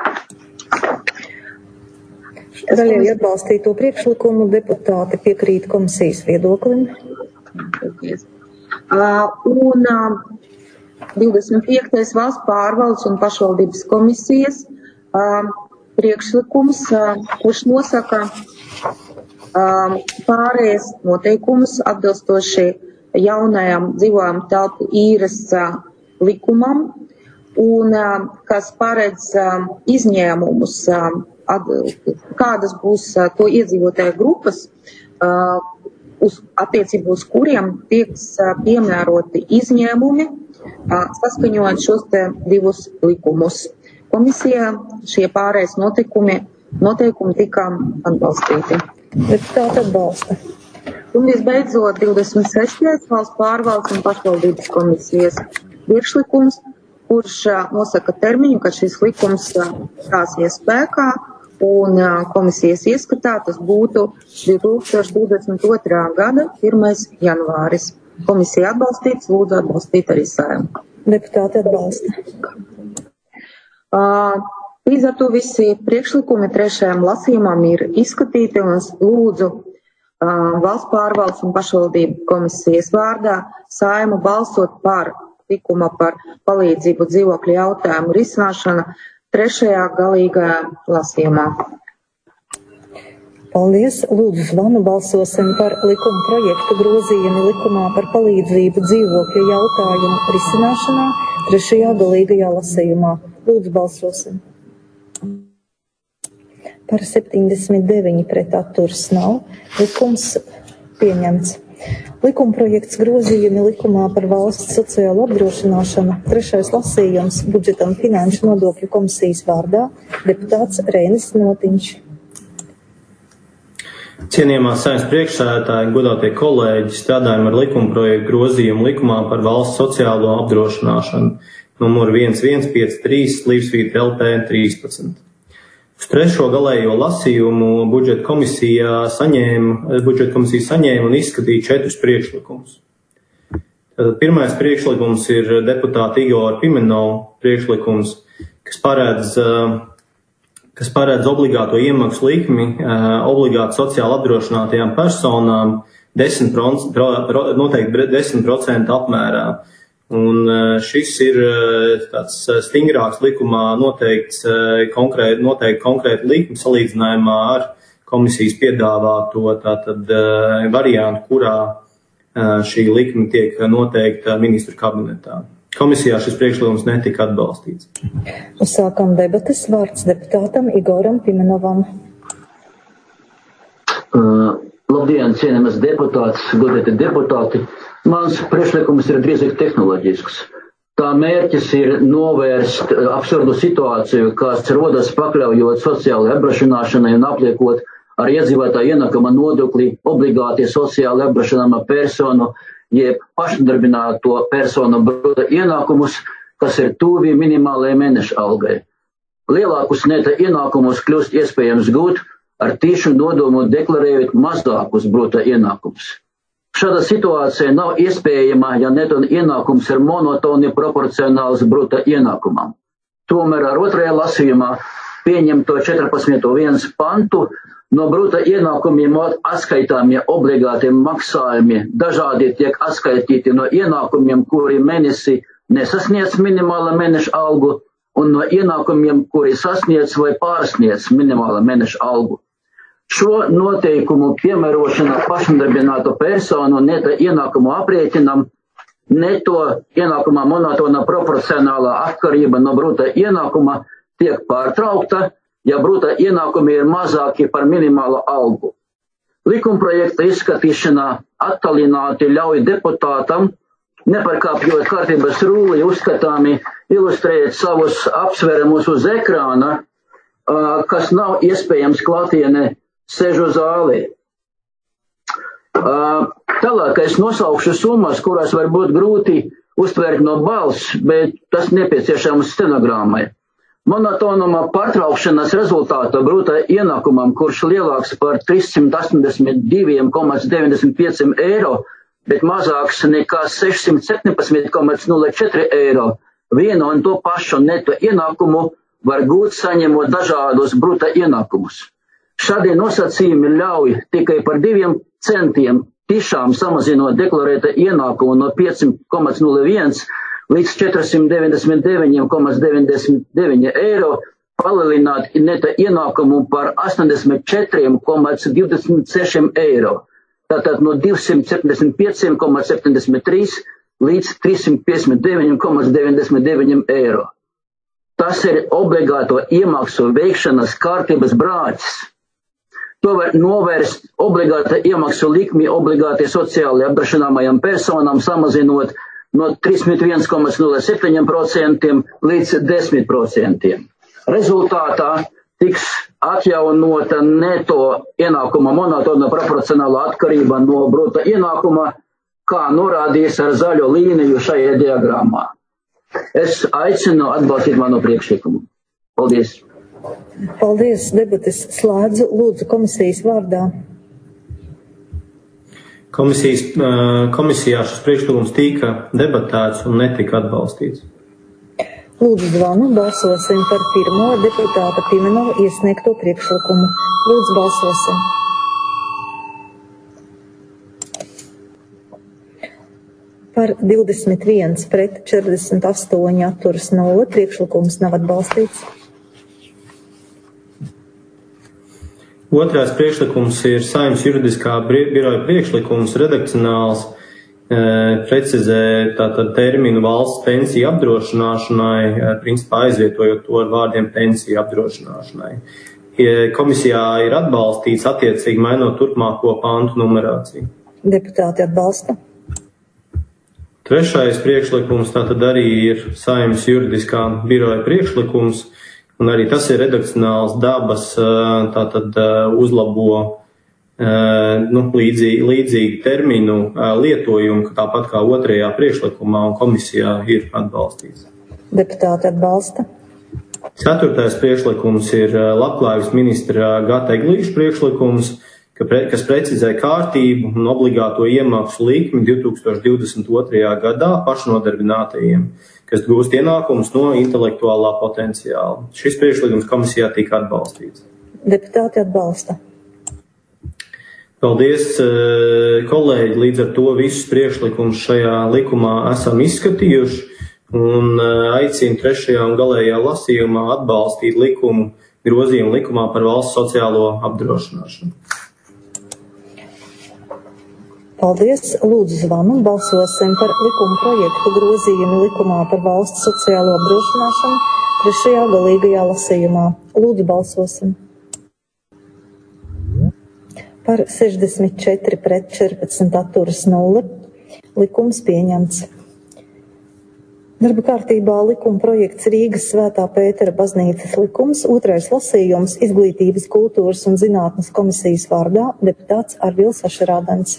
Daļēji atbalstīto priekšlikumu deputāti piekrīt komisijas viedoklim. Un 25. valsts pārvaldes un pašvaldības komisijas priekšlikums, kurš nosaka pārējais noteikumus atbilstoši jaunajam dzīvojamu telpu īres likumam un kas paredz izņēmumus, kādas būs to iedzīvotāju grupas, attiecībā uz kuriem tieks piemēroti izņēmumi, saskaņojot šos te divus likumus. Komisijā šie pārējais noteikumi tika atbalstīti. Deputāti atbalsta. Un visbeidzot 26. valsts pārvaldes un pašvaldības komisijas priekšlikums, kurš nosaka termiņu, kad šis likums stāsies spēkā, un komisijas ieskatā tas būtu 2022. gada 1. janvāris. Komisija atbalstīts, lūdzu atbalstīt arī Saeimu. Deputāti atbalsta. Līdz ar to visi priekšlikumi trešajam lasījumam ir izskatīti, un es lūdzu valsts pārvaldes un pašvaldību komisijas vārdā Saeimu balsot par likuma par palīdzību dzīvokļu jautājumu risināšanu trešajā galīgajā lasījumā. Paldies. Lūdzu zvanu balsosim par likuma projektu grozījumu likumā par palīdzību dzīvokļu jautājumu risināšanā trešajā galīgajā lasījumā. Lūdzu balsosim. Par 79 pret atturs nav. Likums pieņemts. Likumprojekts grozījumi likumā par valsts sociālo apdrošināšanu. Trešais lasījums budžeta un finanšu nodokļu komisijas vārdā deputāts Reinis Notiņš. Cienījamā Saeimas priekšsēdētāji, godātie kolēģi, strādājam ar likumprojektu grozījumu likumā par valsts sociālo apdrošināšanu numur 1153/LP13. Uz trešo galējo lasījumu budžeta komisija saņēma un izskatīja 4 priekšlikumus. Pirmais priekšlikums ir deputāta Igora Pimenova priekšlikums, kas paredz obligāto iemaksu likmi obligāti sociāli apdrošinātajām personām noteikti 10% apmērā. Un šis ir tāds stingrāks likumā noteikti konkrēti likmi salīdzinājumā ar komisijas piedāvāto tātad variantu, kurā šī likme tiek noteikta ministru kabinetā. Komisijā šis priekšlikums netika atbalstīts. Uzsākam debates. Vārds deputātam Igoram Pimenovam. Labdien, cienījamas deputātas, godēti deputāti. Mans priekšlikums ir drīzāk tehnoloģisks. Tā mērķis ir novērst absurdu situāciju, kas rodas pakļaujot sociālai apdrošināšanai un apliekot ar iedzīvotāju ienākuma nodokli obligāti sociāli apdrošināma personu, jeb pašnodarbināto personu bruto ienākumus, kas ir tuvi minimālajai mēneša algai. Lielākus neta ienākumus kļūst iespējams gūt ar tīšu nodomu deklarējot mazākus bruto ienākumus. Šāda situācija nav iespējama, ja neto ienākums ir monotoni proporcionāls bruto ienākumam. Tomēr ar otrajā lasījumā pieņemto 14.1 pantu no bruto ienākumiem atskaitāmie obligāti maksājumi dažādi tiek atskaitīti no ienākumiem, kuri mēnesi nesasniedz minimāla mēneša algu, un no ienākumiem, kuri sasniedz vai pārsniedz minimāla mēneša algu. Šo noteikumu piemērošana pašnodarbināto personu neta ienākumu aprēķinam, neto ienākumā monotona proporcionālā atkarība no bruto ienākuma tiek pārtraukta, ja bruto ienākumi ir mazāki par minimālo algu. Likumprojekta izskatīšanā attālināti ļauj deputātam, nepārkāpjot kārtības rūli, uzskatāmi ilustrēt savus apsveramus uz ekrāna, kas nav iespējams klātienē sēžu zālē. Tālāk es nosaukšu summas, kuras var būt grūti uztvert no balss, bet tas nepieciešams stenogramai. Monotonuma pārtraukšanas rezultāta bruto ienākumam, kurš lielāks par 382,95 eiro, bet mazāks nekā 617,04 eiro, vienu un to pašu neto ienākumu var gūt saņemot dažādus bruto ienākumus. Šādi nosacījumi ļauj tikai par 2 centiem tiešām samazinot deklarēta ienākumu no 5,01 līdz 499,99 eiro, palielināt neta ienākumu par 84,26 eiro. Tātad no 275,73 līdz 359,99 eiro. Tas ir obligāto iemaksu veikšanas kārtības brāķis. To var novērst obligāta iemaksu likmi obligāti sociāli apdrošināmajām personām, samazinot no 31,07% līdz 10%. Rezultātā tiks atjaunota neto ienākuma monotona proporcionāla atkarība no bruto ienākuma, kā norādījis ar zaļo līniju šajā diagrammā. Es aicinu atbalstīt manu priekšlikumu. Paldies! Paldies, debates slēdzu. Lūdzu komisijas vārdā. Komisijā šis priekšlikums tika debatēts un netika atbalstīts. Lūdzu zvanu, balsosim par pirmo deputāta Pimenova iesniegto priekšlikumu. Lūdzu balsosim. Par 21 pret 48 atturas 0 priekšlikums nav atbalstīts. Otrais priekšlikums ir Saeimas juridiskā biroja priekšlikums, redakcionāls, precizē tātad terminu valsts pensiju apdrošināšanai, principā aizvietojot to ar vārdiem pensiju apdrošināšanai. Komisijā ir atbalstīts attiecīgi mainot turpmāko pantu numerāciju. Deputāti atbalsta. Trešais priekšlikums tātad arī ir Saeimas juridiskā biroja priekšlikums, un arī tas ir redakcionāls dabas, tātad uzlabo līdzīgi terminu lietojumu, tāpat kā otrajā priekšlikumā un komisijā ir atbalstīts. Deputāti atbalsta. Ceturtais priekšlikums ir Labklājības ministra Gata Eglīša priekšlikums, kas precizē kārtību un obligāto iemaksu likmi 2022. gadā pašnodarbinātajiem, kas gūst ienākumus no intelektuālā potenciāla. Šis priekšlikums komisijā tika atbalstīts. Deputāti atbalsta. Paldies, kolēģi, līdz ar to visus priekšlikumus šajā likumā esam izskatījuši un aicinu trešajā un galējā lasījumā atbalstīt likumu grozījumu likumā par valsts sociālo apdrošināšanu. Paldies! Lūdzu zvanu, balsosim par likuma projektu grozījumu likumā par valsts sociālo apdrošināšanu trešajā galīgajā lasījumā. Lūdzu, balsosim. Par 64 pret 14 atturas 0. Likums pieņemts. Darba kārtībā likuma projekts Rīgas Svētā Pētera baznīcas likums, otrais lasījums Izglītības, kultūras un zinātnes komisijas vārdā deputāts Arvils Ašerādens.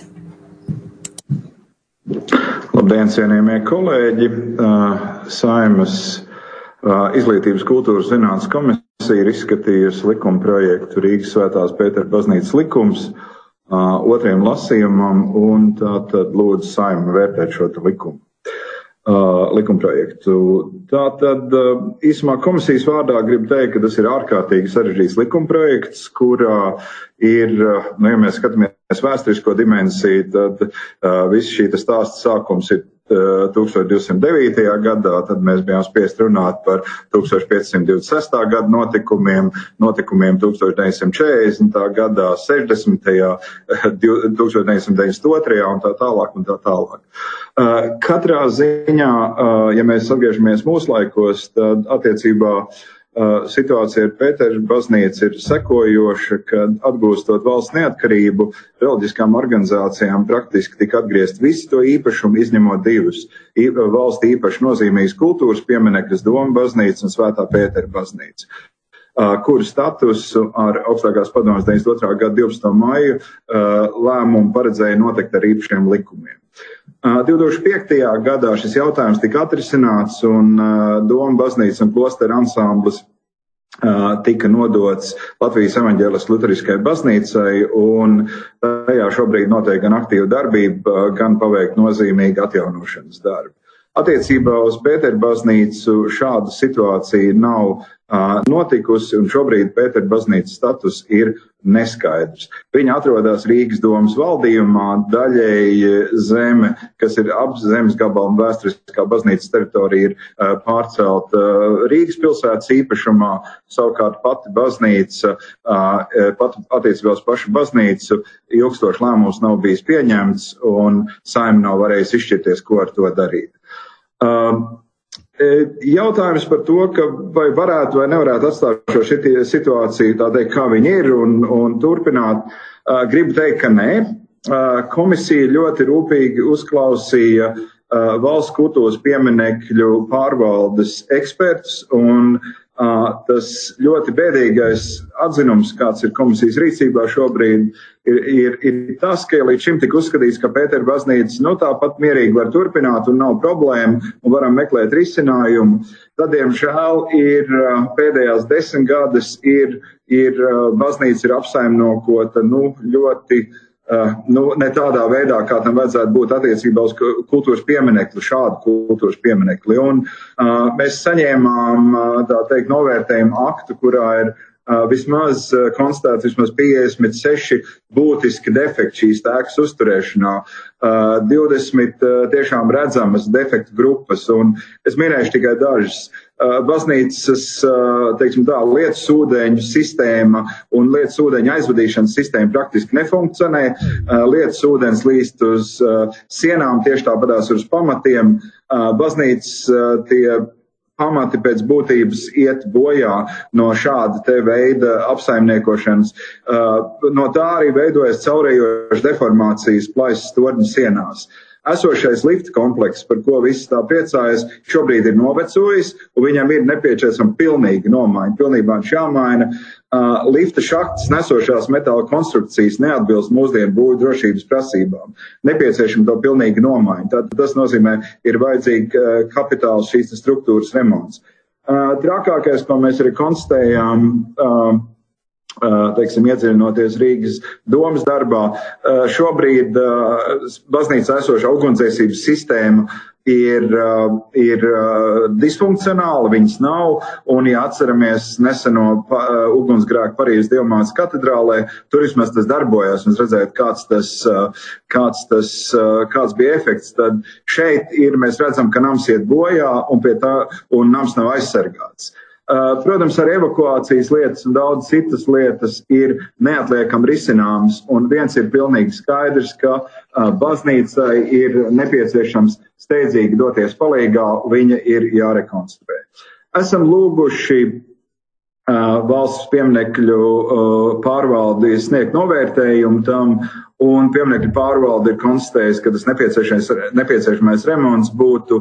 Labdien, cienījamie kolēģi! Saeimas Izglītības, kultūras un zinātnes komisija ir izskatījusi likuma projektu Rīgas Svētās Pētera baznīcas likums otrajam lasījumam, un tātad lūdzu Saimu vērtēt šo likumu. Likumprojektu. Tātad īsumā komisijas vārdā gribu teikt, ka tas ir ārkārtīgi sarežģīts likumprojekts, kurā ir, ja mēs skatāmies vēsturisko dimensiju, tad viss šī stāsta sākums ir 1209. Gadā, tad mēs bijām spiest runāt par 1526. Gada notikumiem 1940. Gadā, 60. 1992. un tā tālāk. Katrā ziņā, ja mēs atgriežamies mūslaikos, tad attiecībā situācija ar Pētera baznīcu ir sekojoša, kad atgūstot valsts neatkarību, reliģiskām organizācijām praktiski tika atgriezt visu to īpašumu, izņemot divus valsts īpaši nozīmīgas kultūras pieminekļus, Doma baznīca un Svētā Pētera baznīca, kuru statusu ar augstākās padomes 92. Gada 12. maiju lēmumu paredzēja noteikt ar īpašiem likumiem. 2005. gadā šis jautājums tika atrisināts un Doma baznīca un klostera ansamblis tika nodots Latvijas evaņģēliskajai luteriskajai baznīcai, un tajā šobrīd notiek gan aktīva darbība, gan paveikt nozīmīgi atjaunošanas darbi. Attiecībā uz Pētera baznīcu šāda situācija nav notikusi, un šobrīd Pētera baznīcas status ir neskaidrs. Viņa atrodas Rīgas domas valdījumā, daļēji zeme, kas ir ap zemes gabalu un vēsturiskā baznīcas teritorija, ir pārcelta Rīgas pilsētas īpašumā, savukārt pati baznīca, attiecībā uz pašu baznīcu, ilgstoši lēmums nav bijis pieņemts, un Saeima nav varējis izšķirties, ko ar to darīt. Jautājums par to, ka vai varētu vai nevarētu atstāt šo situāciju tā teikt, kā viņi ir un turpināt, gribu teikt, ka nē. Komisija ļoti rūpīgi uzklausīja valsts kultūras pieminekļu pārvaldes ekspertus, un tas ļoti bēdīgais atzinums, kāds ir komisijas rīcībā šobrīd, ir tas, ka līdz šim tika uzskatīts, ka Pētera baznīca tāpat mierīgi var turpināt un nav problēma un varam meklēt risinājumu. Tad, diemžēl, ir pēdējās 10 gadus baznīca ir apsaimniekota ļoti ne tādā veidā, kā tam vajadzētu būt attiecībā uz kultūras pieminekli, šādu kultūras pieminekli. Un mēs saņēmām, tā teikt, novērtējumu aktu, kurā ir vismaz konstatēts vismaz 56 būtiski defekti šīs ēkas uzturēšanā, 20 tiešām redzamas defektu grupas, un es minēšu tikai dažas. Baznīcas, teiksim tā, lietas ūdeņu sistēma un lietas ūdeņu aizvadīšanas sistēma praktiski nefunkcionē. Lietas ūdens līst uz sienām, tieši tāpatās uz pamatiem. Baznīcas tie pamati pēc būtības iet bojā no šāda te veida apsaimniekošanas. No tā arī veidojas caurējošas deformācijas plaisas torņu sienās. Esošais lifta komplekss, par ko visi tā priecājas, šobrīd ir novecojis, un viņam ir nepieciešama pilnīga nomaiņa. Pilnībā viņš jāmaina. Lifta šahtas nesošās metāla konstrukcijas neatbilst mūsdienu būvju drošības prasībām. Nepieciešama to pilnīga nomaiņa. Tātad tas nozīmē, ir vajadzīga kapitāls šīs struktūras remonts. Trakākais, ko mēs arī konstatējām, teiksim, iedziļinoties Rīgas domas darbā, šobrīd baznīcā esošā ugunsdzēsības sistēma ir disfunkcionāla, viņas nav, un, ja atceramies neseno ugunsgrēku Parīzes Dievmātes katedrālē, tur vismaz tas darbojās, un redzēt, kāds bija efekts, tad šeit mēs redzam, ka nams iet bojā, un nams nav aizsargāts. Protams, ar evakuācijas lietas un daudz citas lietas ir neatliekami risināmas, un viens ir pilnīgi skaidrs, ka baznīcai ir nepieciešams steidzīgi doties palīgā, viņa ir jārekonstruē. Esam lūguši valsts pieminekļu pārvaldi sniegt novērtējumu tam, un pieminekļu pārvalde ir konstatējusi, ka tas nepieciešamais remonts būtu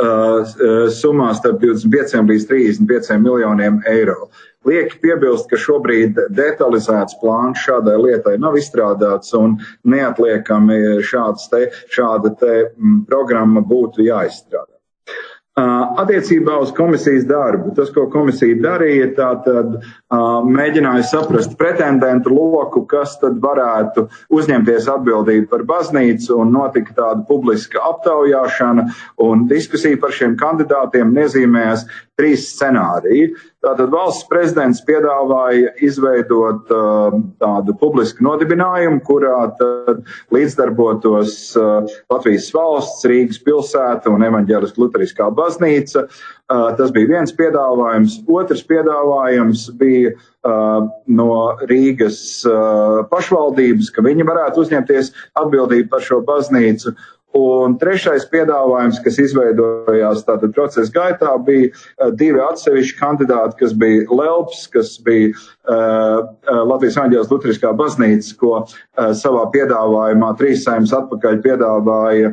summā starp 25 līdz 35 miljoniem eiro. Lieki piebilst, ka šobrīd detalizēts plāns šādai lietai nav izstrādāts un neatliekami šāda programma būtu jāizstrādā. Attiecībā uz komisijas darbu, tas, ko komisija darīja, tātad mēģināja saprast pretendentu loku, kas tad varētu uzņemties atbildību par baznīcu, un notika tāda publiska aptaujāšana un diskusija par šiem kandidātiem nezīmējas 3 scenāriji. Tātad valsts prezidents piedāvāja izveidot tādu publisku nodibinājumu, kurā tad līdzdarbotos Latvijas valsts, Rīgas pilsēta un Evaņģēliskā luteriskā baznīca. Tas bija viens piedāvājums. Otrs piedāvājums bija no Rīgas pašvaldības, ka viņi varētu uzņemties atbildību par šo baznīcu. Un trešais piedāvājums, kas izveidojās tātad procesa gaitā, bija 2 atsevišķi kandidāti, kas bija Lelps, kas bija Latvijas Evaņģēliskā luteriskā baznīca, ko savā piedāvājumā 3 saeimas atpakaļ piedāvāja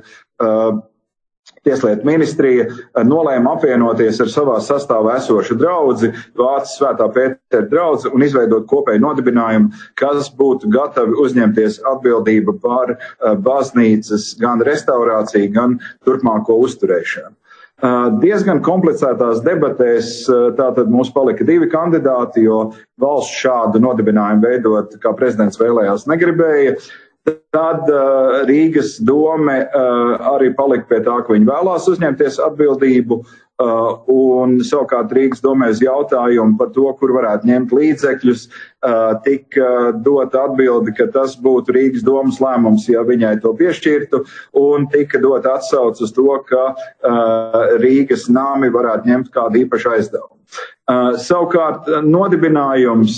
Tieslietu ministrija, nolēma apvienoties ar savā sastāvā esošu draudzi, Vācijas Svētā Pētera draudzi, un izveidot kopēju nodibinājumu, kas būtu gatavi uzņemties atbildību par baznīcas gan restaurāciju, gan turpmāko uzturēšanu. Diezgan komplicētās debatēs tātad mums palika 2 kandidāti, jo valsts šādu nodibinājumu veidot, kā prezidents vēlējās, negribēja. Tad Rīgas dome arī palika pie tā, ka viņi vēlās uzņemties atbildību, un savukārt Rīgas domē uz jautājumu par to, kur varētu ņemt līdzekļus, tika dota atbildi, ka tas būtu Rīgas domas lēmums, ja viņai to piešķirtu, un tika dota atsauce uz to, ka Rīgas nami varētu ņemt kādu īpašu aizdevumu. Savukārt nodibinājums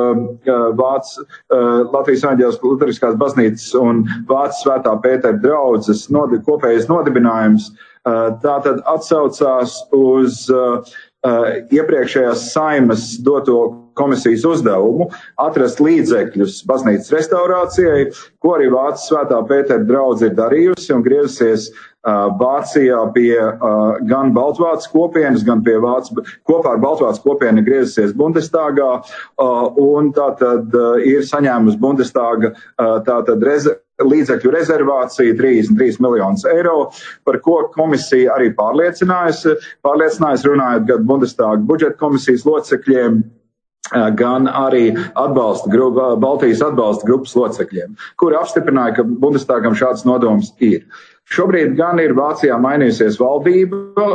Latvijas Evaņģēliskās luteriskās baznīcas un Vācijas Svētā Pētera draudzes kopējais nodibinājums tātad atsaucās uz iepriekšējās saimas doto komisijas uzdevumu atrast līdzekļus baznīcas restaurācijai, ko arī Vācijas Svētā Pētera draudze ir darījusi un griezusies Vācijā pie gan Baltvācas kopienas, gan kopā ar Baltvācas kopienu griezusies Bundestagā, un tātad ir saņēmusi Bundestaga tātad līdzekļu rezervāciju 33 miljonus eiro, par ko komisija arī pārliecinājās runājot gan Bundestaga budžeta komisijas locekļiem, gan arī Baltijas atbalsta grupas locekļiem, kuri apstiprināja, ka Bundestagam šāds nodoms ir. Šobrīd gan ir Vācijā mainījusies valdība,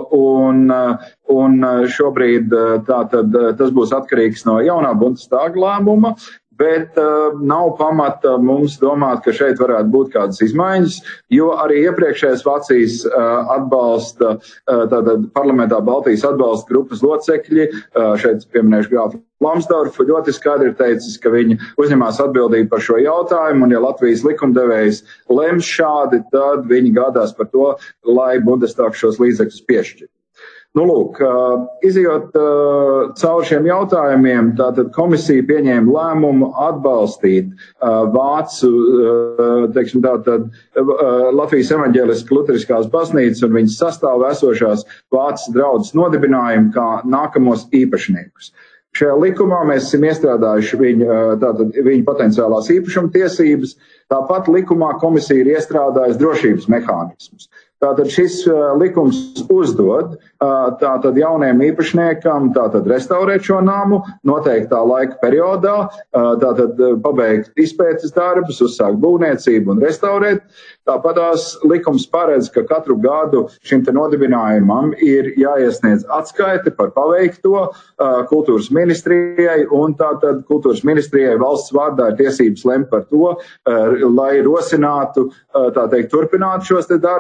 un šobrīd tātad tas būs atkarīgs no jaunā Bundestaga lēmuma, bet nav pamata mums domāt, ka šeit varētu būt kādas izmaiņas, jo arī iepriekšējais Vācijas atbalsta, tātad parlamentā Baltijas atbalsta grupas locekļi, šeit pieminēšu grāfu Lamsdorfu, ļoti skaidri teicis, ka viņi uzņemās atbildību par šo jautājumu, un ja Latvijas likumdevējs lems šādi, tad viņi gādās par to, lai Bundestags šos līdzekļus piešķir. Nu, lūk, izejot cauri šiem jautājumiem, tātad komisija pieņēma lēmumu atbalstīt Latvijas Evaņģēliskās luteriskās baznīcas un viņas sastāvā esošās Vācijas draudzes nodibinājumu kā nākamos īpašniekus. Šajā likumā mēs esam iestrādājuši viņu potenciālās īpašuma tiesības, tāpat likumā komisija ir iestrādājusi drošības mehānismus. Tātad šis likums uzdod tātad jauniem īpašniekam tātad restaurēt šo namu noteiktā laika periodā, tātad pabeigt izpētes darbus, uzsākt būvniecību un restaurēt. Tāpatās likums paredz, ka katru gadu šim te nodibinājumam ir jāiesniedz atskaite par paveikto kultūras ministrijai, un tātad kultūras ministrijai valsts vārdā ir tiesības lemt par to, lai rosinātu, tā teikt, turpināt šos te darbus vai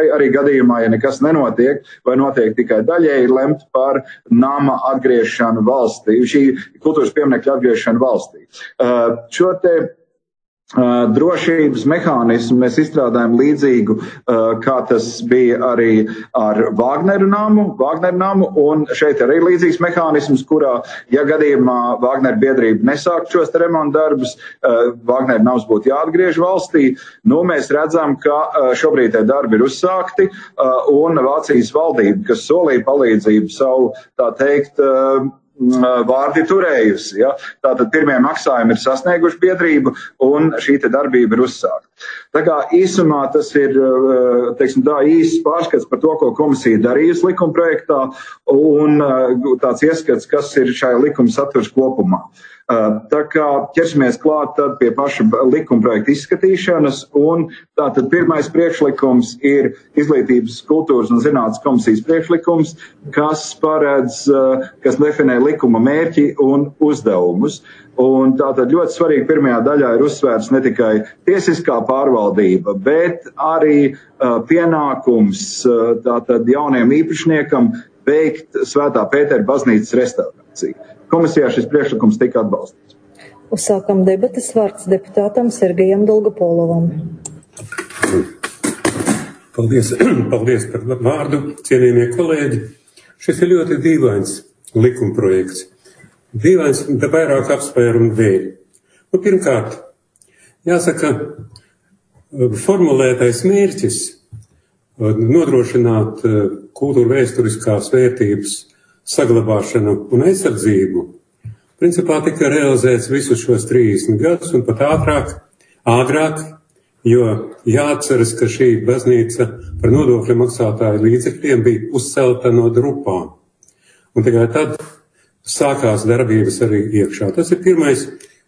vai arī gadījumā, ja nekas nenotiek, vai notiek tikai daļēji, lemt par nama atgriešanu valstī, šī kultūras pieminekļa atgriešanu valstī. Šo te drošības mehānismu mēs izstrādājam līdzīgu, kā tas bija arī ar Vāgneru namu, un šeit arī līdzīgs mehānisms, kurā, ja gadījumā Vāgneru biedrība nesāk šos remontu darbus, Vāgneru nams būtu jāatgriež valstī. Nu, mēs redzam, ka šobrīd tie darbi ir uzsākti, un Vācijas valdība, kas solīja palīdzību savu, tā teikt, vārdi turējusi. Ja? Tātad pirmie maksājumi ir sasnieguši biedrību un šī te darbība ir uzsākta. Tā kā īsumā tas ir, teiksim tā, īsts pārskats par to, ko komisija darījusi likuma projektā un tāds ieskats, kas ir šajā likuma saturs kopumā. Tā kā ķersimies klāt tad pie paša likuma projekta izskatīšanas, un tātad pirmais priekšlikums ir Izglītības, kultūras un zinātnes komisijas priekšlikums, kas paredz, kas definē likuma mērķi un uzdevumus. Un tātad ļoti svarīgi pirmajā daļā ir uzsvērts ne tikai tiesiskā pārvaldība, bet arī pienākums tātad jauniem īpašniekam veikt Svētā Pētera baznīcas restaurāciju. Komisijā šis priekšlikums tika atbalstīts. Uzsākam debates, vārds deputātam Sergejam Dolgopolovam. Paldies par vārdu, cienījamie kolēģi. Šis ir ļoti dīvains likumprojekts. Dīvains vairāk apsvērumu dēļ. Pirmkārt, jāsaka, formulētais mērķis nodrošināt kultūra vēsturiskās vērtības saglabāšanu un aizsardzību, principā tika realizēts visus šos 30 gadus un pat ātrāk, jo jāatceras, ka šī baznīca par nodokļu maksātāju līdzekļiem bija uzcelta no drupām. Un tikai tad sākās darbības arī iekšā. Tas ir pirmais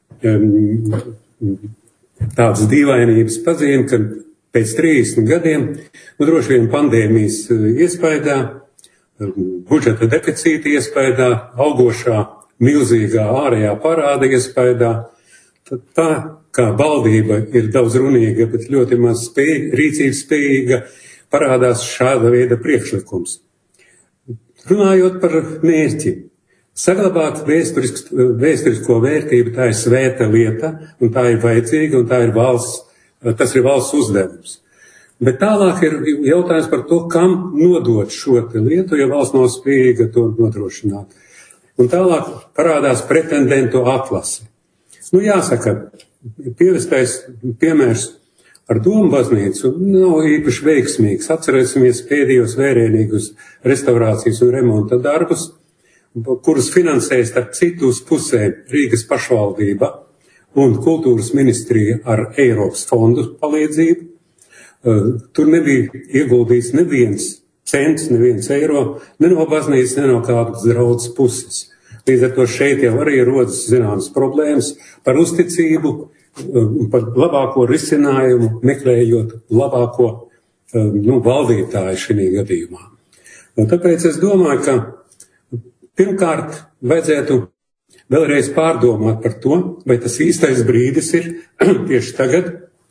tāds dīvainības pazīme, ka pēc 30 gadiem, droši vien pandēmijas iespējā, budžeta deficīta iespējā, augošā milzīgā ārējā parāda iespējā, tā kā valdība ir daudz runīga, bet ļoti maz rīcības spējīga, parādās šāda veida priekšlikums. Runājot par mērķi, saglabāt vēsturisko vērtību, tā ir svēta lieta, un tā ir vajadzīga, un tas ir valsts uzdevums. Bet tālāk ir jautājums par to, kam nodot šo lietu, ja valsts nav spējīga to nodrošināt. Un tālāk parādās pretendentu atlase. Jāsaka, pievestais piemērs ar Domu baznīcu nav īpaši veiksmīgs. Atcerēsimies pēdējos vērienīgus restaurācijas un remonta darbus, kurus finansēs starp citus pusēm Rīgas pašvaldība un kultūras ministrija ar Eiropas fondu palīdzību. Tur nebija ieguldīts neviens cents, neviens eiro, ne no baznīcas, ne no kādas draudzes puses. Līdz ar to šeit jau arī rodas zināmas problēmas par uzticību, par labāko risinājumu, meklējot labāko valdītāju šī gadījumā. Un tāpēc es domāju, ka pirmkārt vajadzētu vēlreiz pārdomāt par to, vai tas īstais brīdis ir tieši tagad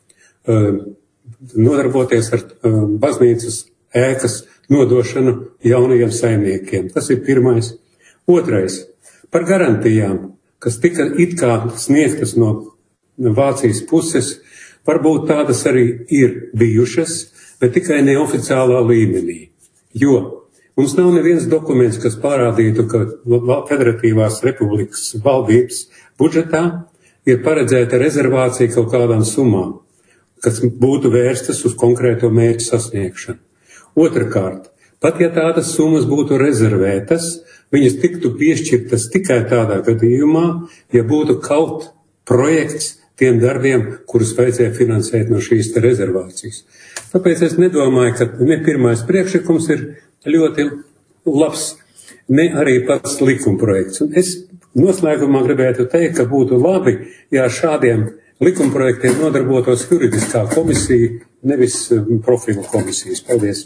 nodarboties ar baznīcas ēkas nodošanu jaunajiem saimniekiem. Tas ir pirmais. Otrais, par garantijām, kas tika it kā sniegtas no Vācijas puses, varbūt tādas arī ir bijušas, bet tikai neoficiālā līmenī. Jo mums nav neviens dokuments, kas parādītu, ka Federatīvās Republikas valdības budžetā ir paredzēta rezervācija kaut kādām summām, kas būtu vērstas uz konkrēto mērķu sasniegšanu. Otrakārt, pat ja tādas summas būtu rezervētas, viņas tiktu piešķirtas tikai tādā gadījumā, ja būtu kaut projekts tiem darbiem, kurus vajadzēja finansēt no šīs rezervācijas. Tāpēc es nedomāju, ka ne pirmais priekšlikums ir ļoti labs, ne arī pats likumprojekts. Un es noslēgumā gribētu teikt, ka būtu labi, ja šādiem likumprojektiem nodarbotos juridiskā komisija, nevis profilu komisijas. Paldies.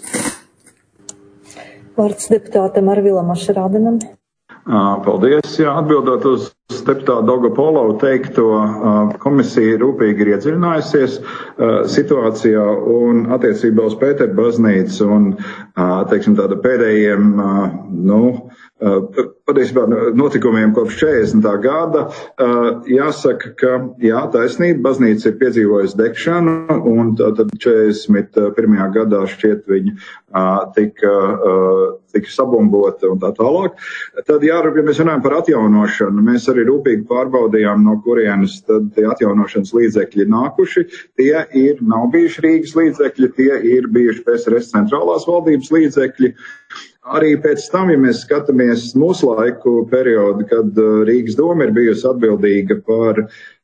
Vārds deputātam Arvilam Ašarādenam. Paldies. Jā, atbildot uz deputāta Dolgopolova teikto, komisija rūpīgi ir iedziļinājusies situācijā un attiecībā uz Pētera baznīcu un, teiksim, tāda pēdējiem, patiesībā notikumiem kopš 40. gada, jāsaka, ka jā, taisnība, baznīca ir piedzīvojusi degšanu, un tad 41. gadā šķiet viņa tika sabumbota un tā tālāk. Tad jārunā, ja mēs runājam par atjaunošanu, mēs arī rūpīgi pārbaudījām, no kurienes tad tie atjaunošanas līdzekļi nākuši. Tie nav bijuši Rīgas līdzekļi, tie ir bijuši PSRS centrālās valdības līdzekļi. Arī pēc tam, ja mēs skatāmies mūsu laiku periodu, kad Rīgas doma ir bijusi atbildīga par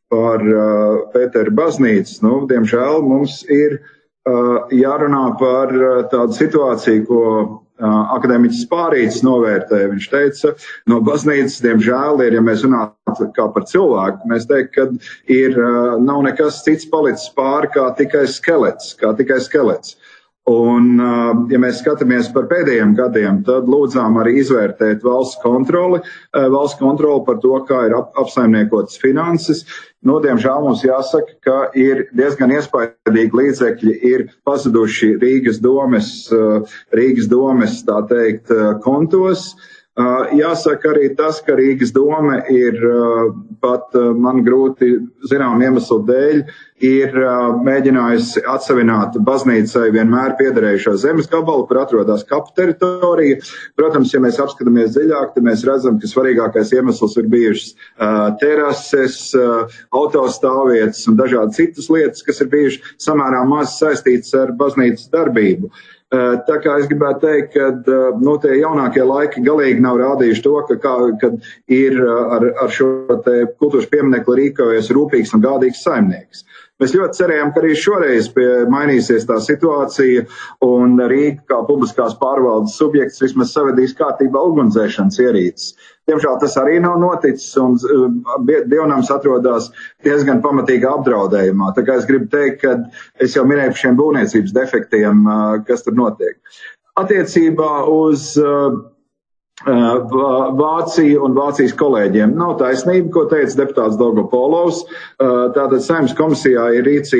Pētera baznīcu, diemžēl mums ir jārunā par tādu situāciju, ko akadēmiķis Spārītis novērtēja. Viņš teica, no baznīcas, diemžēl, ja mēs runātu kā par cilvēku, mēs teiktu, ka nav nekas cits palicis pāri kā tikai skelets. Un, ja mēs skatāmies par pēdējiem gadiem, tad lūdzām arī izvērtēt valsts kontroli par to, kā ir apsaimniekotas finanses. Diemžēl mums jāsaka, ka ir diezgan iespaidīgi līdzekļi ir pazuduši Rīgas domes, tā teikt, kontos. Jāsaka arī tas, ka Rīgas dome ir pat man grūti zinām iemeslu dēļ ir mēģinājusi atsevināt baznīcai vienmēr piederējušo zemes gabalu, kur atrodas kapu teritorija. Protams, ja mēs apskatāmies dziļāk, tad mēs redzam, ka svarīgākais iemesls ir bijušas terases, autostāvvietas un dažādi citas lietas, kas ir bijušas samērā maz saistītas ar baznīcas darbību. Tā kā es gribētu teikt, ka tie jaunākie laiki galīgi nav rādījuši to, ka ir ar šo te kultūras pieminekli rīkojies rūpīgs un gādīgs saimnieks. Mēs ļoti cerējām, ka arī šoreiz mainīsies tā situācija un Rīga kā publiskās pārvaldes subjekts vismaz savedīs kārtībā ugunsdzēšanas ierīces. Diemžēl tas arī nav noticis un dievnams atrodas diezgan pamatīgā apdraudējumā. Tā kā es gribu teikt, ka es jau minēju par šiem būvniecības defektiem, kas tur notiek. Attiecībā uz Vāciju un Vācijas kolēģiem. Nav taisnība, ko teica deputāts Dolgopolovs. Tātad Saeimas komisijas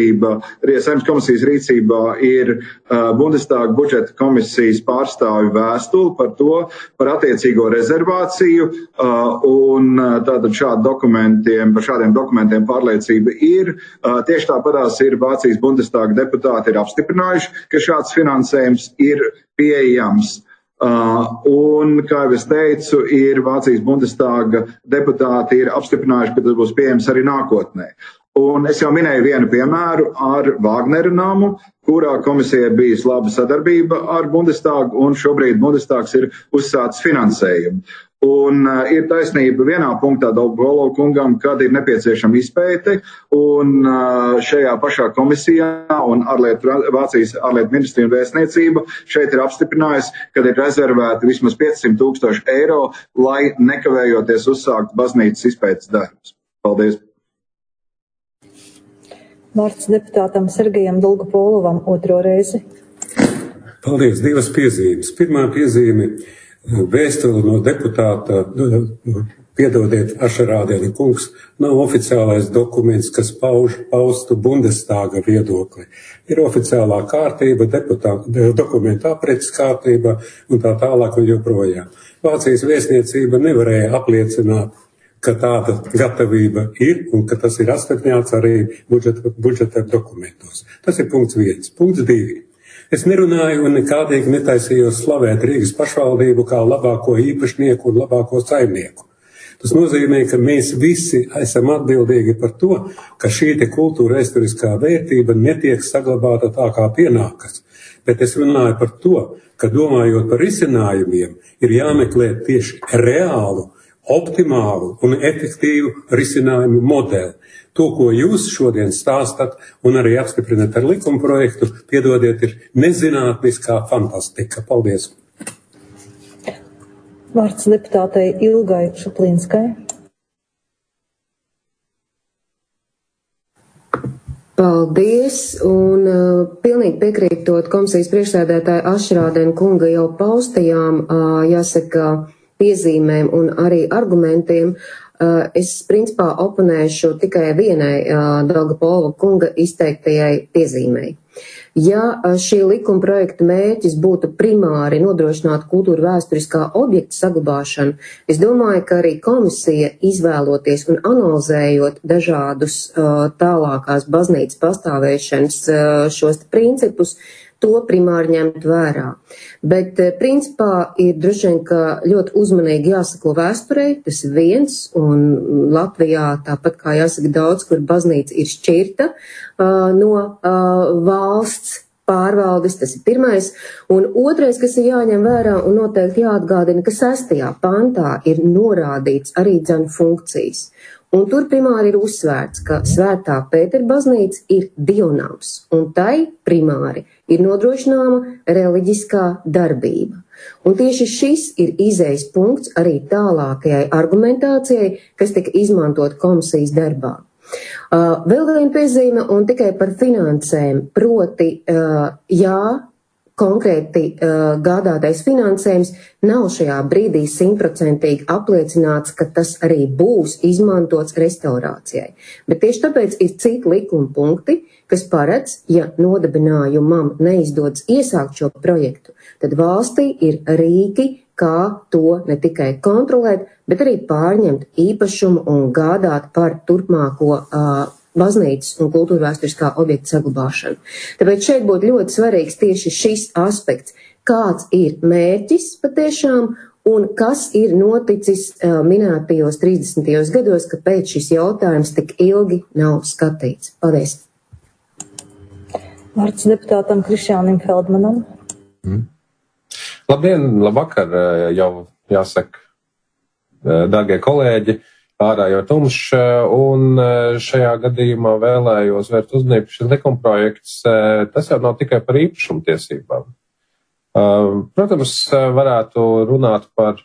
rīcībā ir Bundestāga budžeta komisijas pārstāvju vēstuli par attiecīgo rezervāciju, un tātad par šādiem dokumentiem pārliecība ir. Tieši tāpatās ir Vācijas Bundestāga deputāti ir apstiprinājuši, ka šāds finansējums ir pieejams. Un, kā jau es teicu, ir Vācijas Bundestāga deputāti ir apstiprinājuši, ka tas būs pieejams arī nākotnē. Un es jau minēju vienu piemēru ar Vāgnera namu, kurā komisija ir bijis laba sadarbība ar Bundestāgu, un šobrīd Bundestāgs ir uzsācis finansējumu. Un ir taisnība vienā punktā Dolgopolova kungam, kad ir nepieciešama izpēte, un šajā pašā komisijā un Vācijas ārlietu ministrija un vēstniecība šeit ir apstiprinājusi, kad ir rezervēti vismaz 500,000 eiro, lai nekavējoties uzsākt baznīcas izpētes darbus. Paldies! Vārds deputātam Sergejam Dolgopolovam otro reizi. Paldies, divas piezīmes. Pirmā piezīme. Vēstule no deputāta, piedodiet, Ašarādēļa kungs, nav oficiālais dokuments, kas paustu Bundestāga viedokli. Ir oficiālā kārtība, dokumentu aprits kārtība un tā tālāk un joprojām. Vācijas vēstniecība nevarēja apliecināt, ka tāda gatavība ir un ka tas ir apstiprināts arī budžeta dokumentos. Tas ir punkts 1. Punkts 2. Es nerunāju un nekādīgi netaisījos slavēt Rīgas pašvaldību kā labāko īpašnieku un labāko saimnieku. Tas nozīmē, ka mēs visi esam atbildīgi par to, ka šī te kultūra vēsturiskā vērtība netiek saglabāta tā kā pienākas. Bet es runāju par to, ka domājot par risinājumiem, ir jāmeklē tieši reālu, optimālu un efektīvu risinājumu modeli. To, ko jūs šodien stāstat un arī apstiprināt ar likuma projektu, piedodiet, ir nezinātniskā fantastika. Paldies! Vārds deputātei Ilgai Šuplīnskai. Paldies, un pilnīgi piekrītot komisijas priekšsēdētāja Ašrādēna kunga jau paustajām, jāsaka, piezīmēm un arī argumentiem. Es principā oponēšu tikai vienai Daugavpilsna kunga izteiktajai piezīmei. Ja šī likuma projekta mērķis būtu primāri nodrošināt kultūra vēsturiskā objekta saglabāšanu, es domāju, ka arī komisija izvēloties un analizējot dažādus tālākās baznīcas pastāvēšanas šos principus, to primāri ņemt vērā. Bet principā ir droši vien, ka ļoti uzmanīgi jāsako vēsturei, tas ir viens, un Latvijā tāpat kā jāsaka daudz, kur baznīca ir šķirta no valsts pārvaldes, tas ir pirmais, un otrais, kas ir jāņem vērā un noteikti jāatgādina, ka 6. pantā ir norādīts arī dzene funkcijas. Un tur primāri ir uzsvērts, ka Svētā Pētera baznīca ir dievnams, un tai primāri ir nodrošināma reliģiskā darbība. Un tieši šis ir izējas punkts arī tālākajai argumentācijai, kas tika izmantot komisijas darbā. Vēl viena piezīme un tikai par finansēm, proti, jā, konkrēti gādātais finansējums nav šajā brīdī 100% apliecināts, ka tas arī būs izmantots restaurācijai. Bet tieši tāpēc ir citi likuma punkti, kas paredz, ja nodibinājumam neizdodas iesākt šo projektu, tad valstī ir rīki, kā to ne tikai kontrolēt, bet arī pārņemt īpašumu un gādāt par turpmāko baznīcas un kultūra vēsturiskā objekta saglabāšanu. Tāpēc šeit būtu ļoti svarīgs tieši šis aspekts, kāds ir mērķis patiešām un kas ir noticis minētajos 30. gados, kāpēc šis jautājums tik ilgi nav skatīts. Paldies! Vārds deputātam Krišjānim Feldmanam. Labdien, labvakar, jau jāsaka, dārgie kolēģi. Ārā jau tumšs, un šajā gadījumā vēlējos vērt uzmanību šis likumprojekts. Tas jau nav tikai par īpašumtiesībām. Protams, varētu runāt par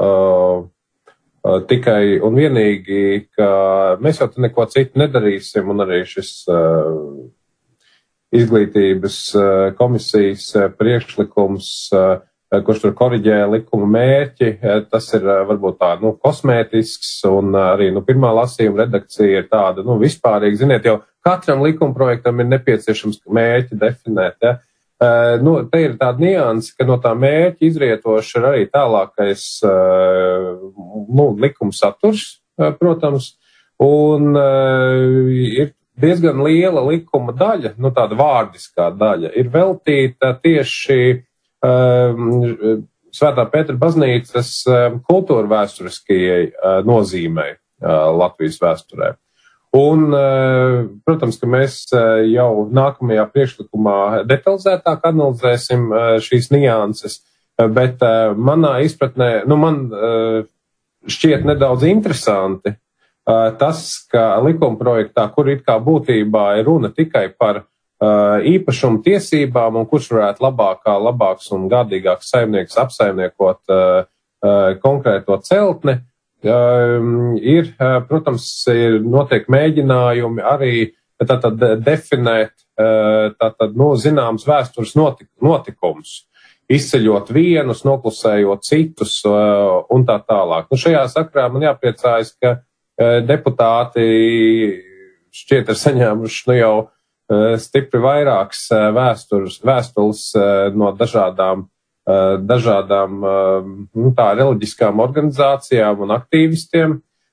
tikai un vienīgi, ka mēs jau te neko citu nedarīsim, un arī šis izglītības komisijas priekšlikums, kurš tur koriģē likuma mērķi, tas ir varbūt tā, kosmētisks, un arī, pirmā lasījuma redakcija ir tāda, vispārīgi, ziniet, jau katram likuma projektam ir nepieciešams mērķi definēt, ja. Te ir tāda nianse, ka no tā mērķa izrietoši ir arī tālākais, likuma saturs, protams, un ir diezgan liela likuma daļa, tāda vārdiskā daļa, ir veltīta tieši Svētā Pētera baznīcas kultūra vēsturiskajai nozīmei Latvijas vēsturē. Un, protams, ka mēs jau nākamajā priekšlikumā detalizētāk analizēsim šīs nianses, bet manā izpratnē, man šķiet nedaudz interesanti tas, ka likumprojektā, kur it kā būtībā ir runa tikai par īpašumu tiesībām un kurš varētu labāks un gādīgāks saimnieks apsaimniekot konkrēto celtni, ir, protams, notiek mēģinājumi arī tātad definēt zināms vēstures notikums, izceļot vienus, noklusējot citus un tā tālāk. Šajā sakrā man jāpriecājas, ka deputāti šķiet ir saņēmuši jau stipri vairākas vēstules no dažādām reliģiskām organizācijām un aktīvistiem,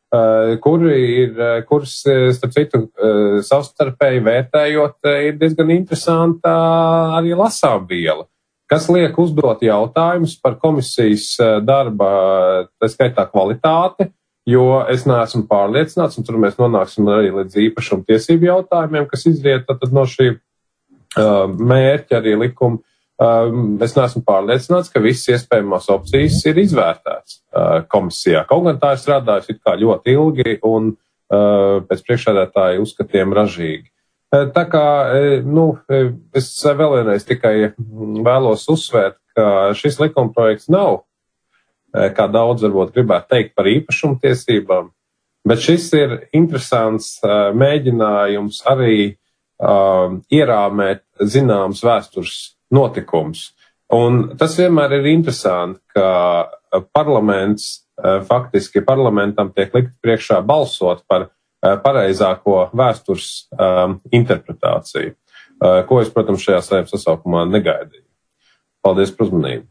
kuras, starp citu, savstarpēji vērtējot, ir diezgan interesanta arī lasāmviela, kas liek uzdot jautājumus par komisijas darba, tā skaitā kvalitāti, jo es neesmu pārliecināts, un tur mēs nonāksim arī līdz īpašumu tiesību jautājumiem, kas izriet tad no šī mērķa arī likuma. Es neesmu pārliecināts, ka visas iespējamās opcijas ir izvērtētas komisijā. Kaut gan tā ir strādājusi it kā ļoti ilgi un pēc priekšsēdētāja uzskatiem ražīgi. Tā kā, es vēl vienreiz tikai vēlos uzsvērt, ka šis likumprojekts nav, kā daudz varbūt gribētu teikt, par īpašumtiesībām, bet šis ir interesants mēģinājums arī ierāmēt zināms vēstures notikums. Un tas vienmēr ir interesanti, ka parlaments faktiski parlamentam tiek likt priekšā balsot par pareizāko vēstures interpretāciju, ko es, protams, šajā Saeimas sasaukumā negaidīju. Paldies par uzmanību.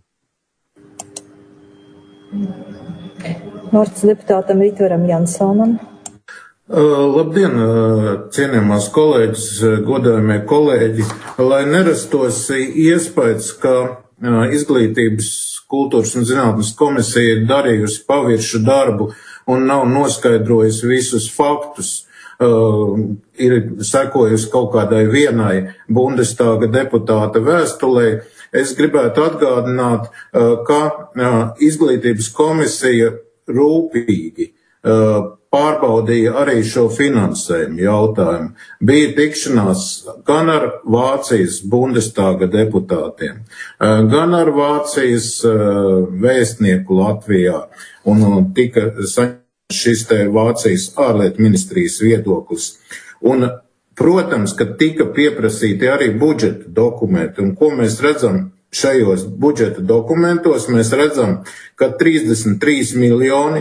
Vārds deputātam Ritvaram Jansonam. Labdien, cienījamās kolēģis, godājumie kolēģi. Lai nerastos iespējas, ka Izglītības, kultūras un zinātnes komisija ir darījusi paviršu darbu un nav noskaidrojusi visus faktus, ir sekojusi kaut kādai vienai Bundestāga deputāta vēstulei, es gribētu atgādināt, ka Izglītības komisija rūpīgi pārbaudīja arī šo finansējumu jautājumu. Bija tikšanās gan ar Vācijas Bundestāga deputātiem, gan ar Vācijas vēstnieku Latvijā, un tika saņemts šis te Vācijas ārlietu ministrijas viedoklis. Un, protams, ka tika pieprasīti arī budžeta dokumenti, un ko mēs redzam šajos budžeta dokumentos, mēs redzam, ka 33 miljoni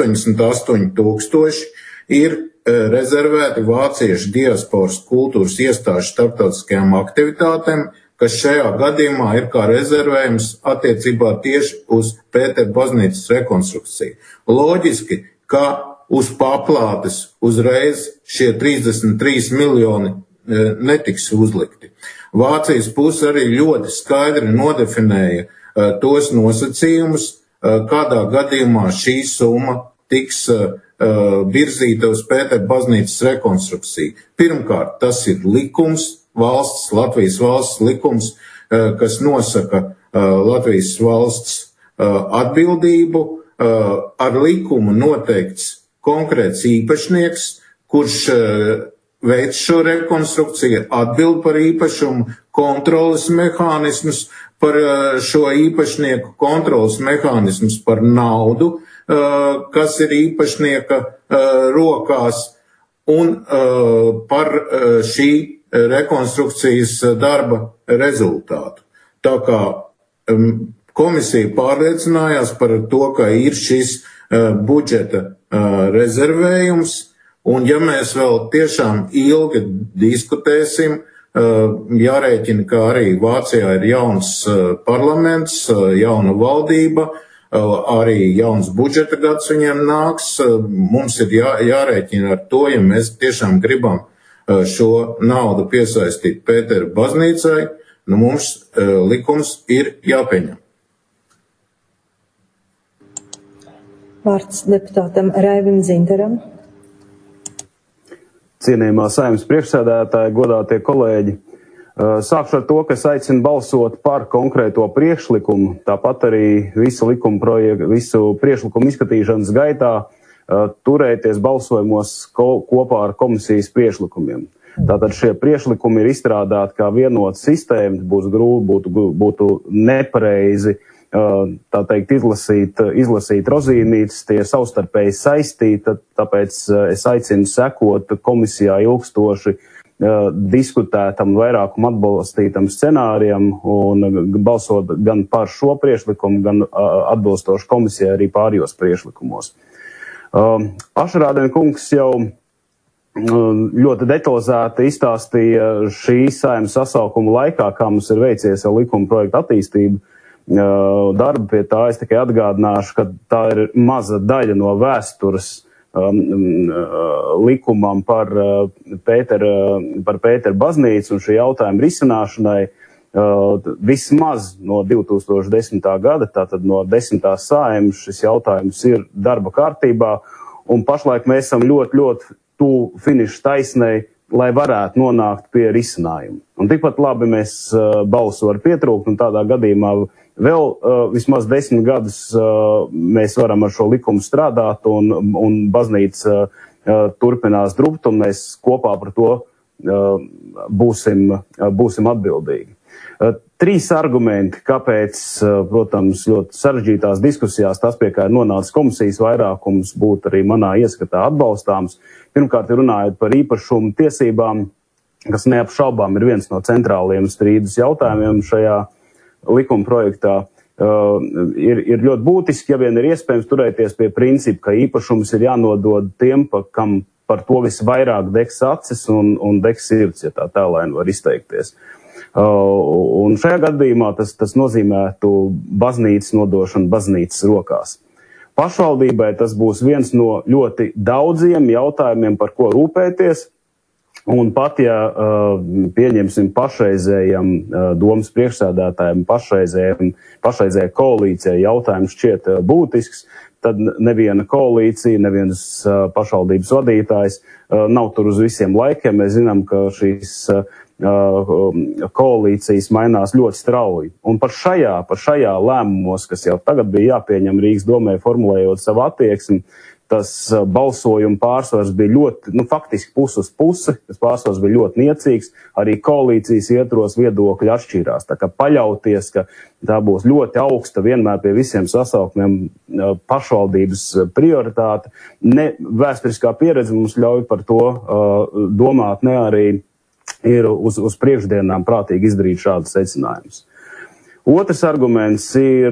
88 tūkstoši ir rezervēti vāciešu diasporas kultūras iestāžu starptautiskajām aktivitātēm, kas šajā gadījumā ir kā rezervējums attiecībā tieši uz Pētera baznīcas rekonstrukciju. Loģiski, ka uz paplātes uzreiz šie 33 miljoni netiks uzlikti. Vācijas puse arī ļoti skaidri nodefinēja tos nosacījumus, kādā gadījumā šī summa tiks virzīta uz Pētera baznīcas rekonstrukciju. Pirmkārt, tas ir likums, Latvijas valsts likums, kas nosaka Latvijas valsts atbildību. Ar likumu noteikts konkrēts īpašnieks, kurš veic šo rekonstrukciju, atbild par īpašumu, kontroles mehānismus par šo īpašnieku, kontroles mehānismus par naudu, kas ir īpašnieka rokās, un par šī rekonstrukcijas darba rezultātu. Tā kā komisija pārliecinājās par to, ka ir šis budžeta rezervējums, un ja mēs vēl tiešām ilgi diskutēsim, jārēķina, ka arī Vācijā ir jauns parlaments, jauna valdība, arī jauns budžeta gads viņiem nāks. Mums ir jārēķina ar to, ja mēs tiešām gribam šo naudu piesaistīt Pētera baznīcai, mums likums ir jāpieņem. Vārds deputātam Raivim Dzintaram. Cienījumā Saeimas priekšsēdētāji, godātie kolēģi, sākšu ar to, ka es aicinu balsot par konkrēto priekšlikumu, tāpat arī visu priekšlikumu izskatīšanas gaitā turēties balsojumos kopā ar komisijas priekšlikumiem. Tātad šie priekšlikumi ir izstrādāti kā vienota sistēma, būtu nepareizi tā teikt, izlasīt rozīnītes, tie ir savstarpēji saistīti, tāpēc es aicinu sekot komisijā ilgstoši diskutētam, vairākumu atbalstītam scenārijam un balsot gan par šo priekšlikumu, gan atbilstoši komisijai arī pārējos priekšlikumos. Ašarādien kungs jau ļoti detalizēti izstāstīja šī Saeimas sasaukuma laikā, kā mums ir veicies jau likuma projekta attīstība. Darbu pie tā es tikai atgādināšu, ka tā ir maza daļa no vēstures likumam par Pētera baznīcu un šī jautājuma risināšanai vismaz no 2010. gada, tātad no 10. Saeimas šis jautājums ir darba kārtībā, un pašlaik mēs esam ļoti tuvu finiša taisnei, lai varētu nonākt pie risinājuma. Un tikpat labi mēs balsu var pietrūkt, un tādā gadījumā vēl vismaz 10 gadus mēs varam ar šo likumu strādāt, un baznīca turpinās drupt, un mēs kopā par to būsim atbildīgi. 3 argumenti, kāpēc, protams, ļoti sarežģītās diskusijās tas, pie kā ir nonācis komisijas vairākums, būtu arī manā ieskatā atbalstāms. Pirmkārt, runājot par īpašumu tiesībām, kas neapšaubām ir viens no centrāliem strīdus jautājumiem šajā likuma projektā. ir ļoti būtiski, ja vien ir iespējams turēties pie principa, ka īpašums ir jānodod tiem, kam par to visvairāk degs acis un degs sirds, ja tā tēlēni var izteikties. Un šajā gadījumā tas nozīmētu baznīcas nodošanu baznīcas rokās. Pašvaldībai tas būs viens no ļoti daudziem jautājumiem, par ko rūpēties, un pat, ja pieņemsim pašreizējam domas priekšsēdētājiem, pašreizējai koalīcijai jautājums šķiet būtisks, tad neviena koalīcija, neviens pašvaldības vadītājs nav tur uz visiem laikiem. Mēs zinām, ka šīs koalīcijas mainās ļoti strauji. Un par šajā lēmumos, kas jau tagad bija jāpieņem Rīgas domē, formulējot savu attieksmi, tas balsojuma pārsvars bija ļoti, faktiski pusi uz pusi, tas pārsvars bija ļoti niecīgs, arī koalīcijas ietvaros viedokļi atšķirās. Tā kā paļauties, ka tā būs ļoti augsta vienmēr pie visiem sasaukumiem pašvaldības prioritāte, ne vēsturiskā pieredze mums ļauj par to domāt, ne arī ir uz priekšdienām prātīgi izdarīt šādus secinājumus. Otrs arguments ir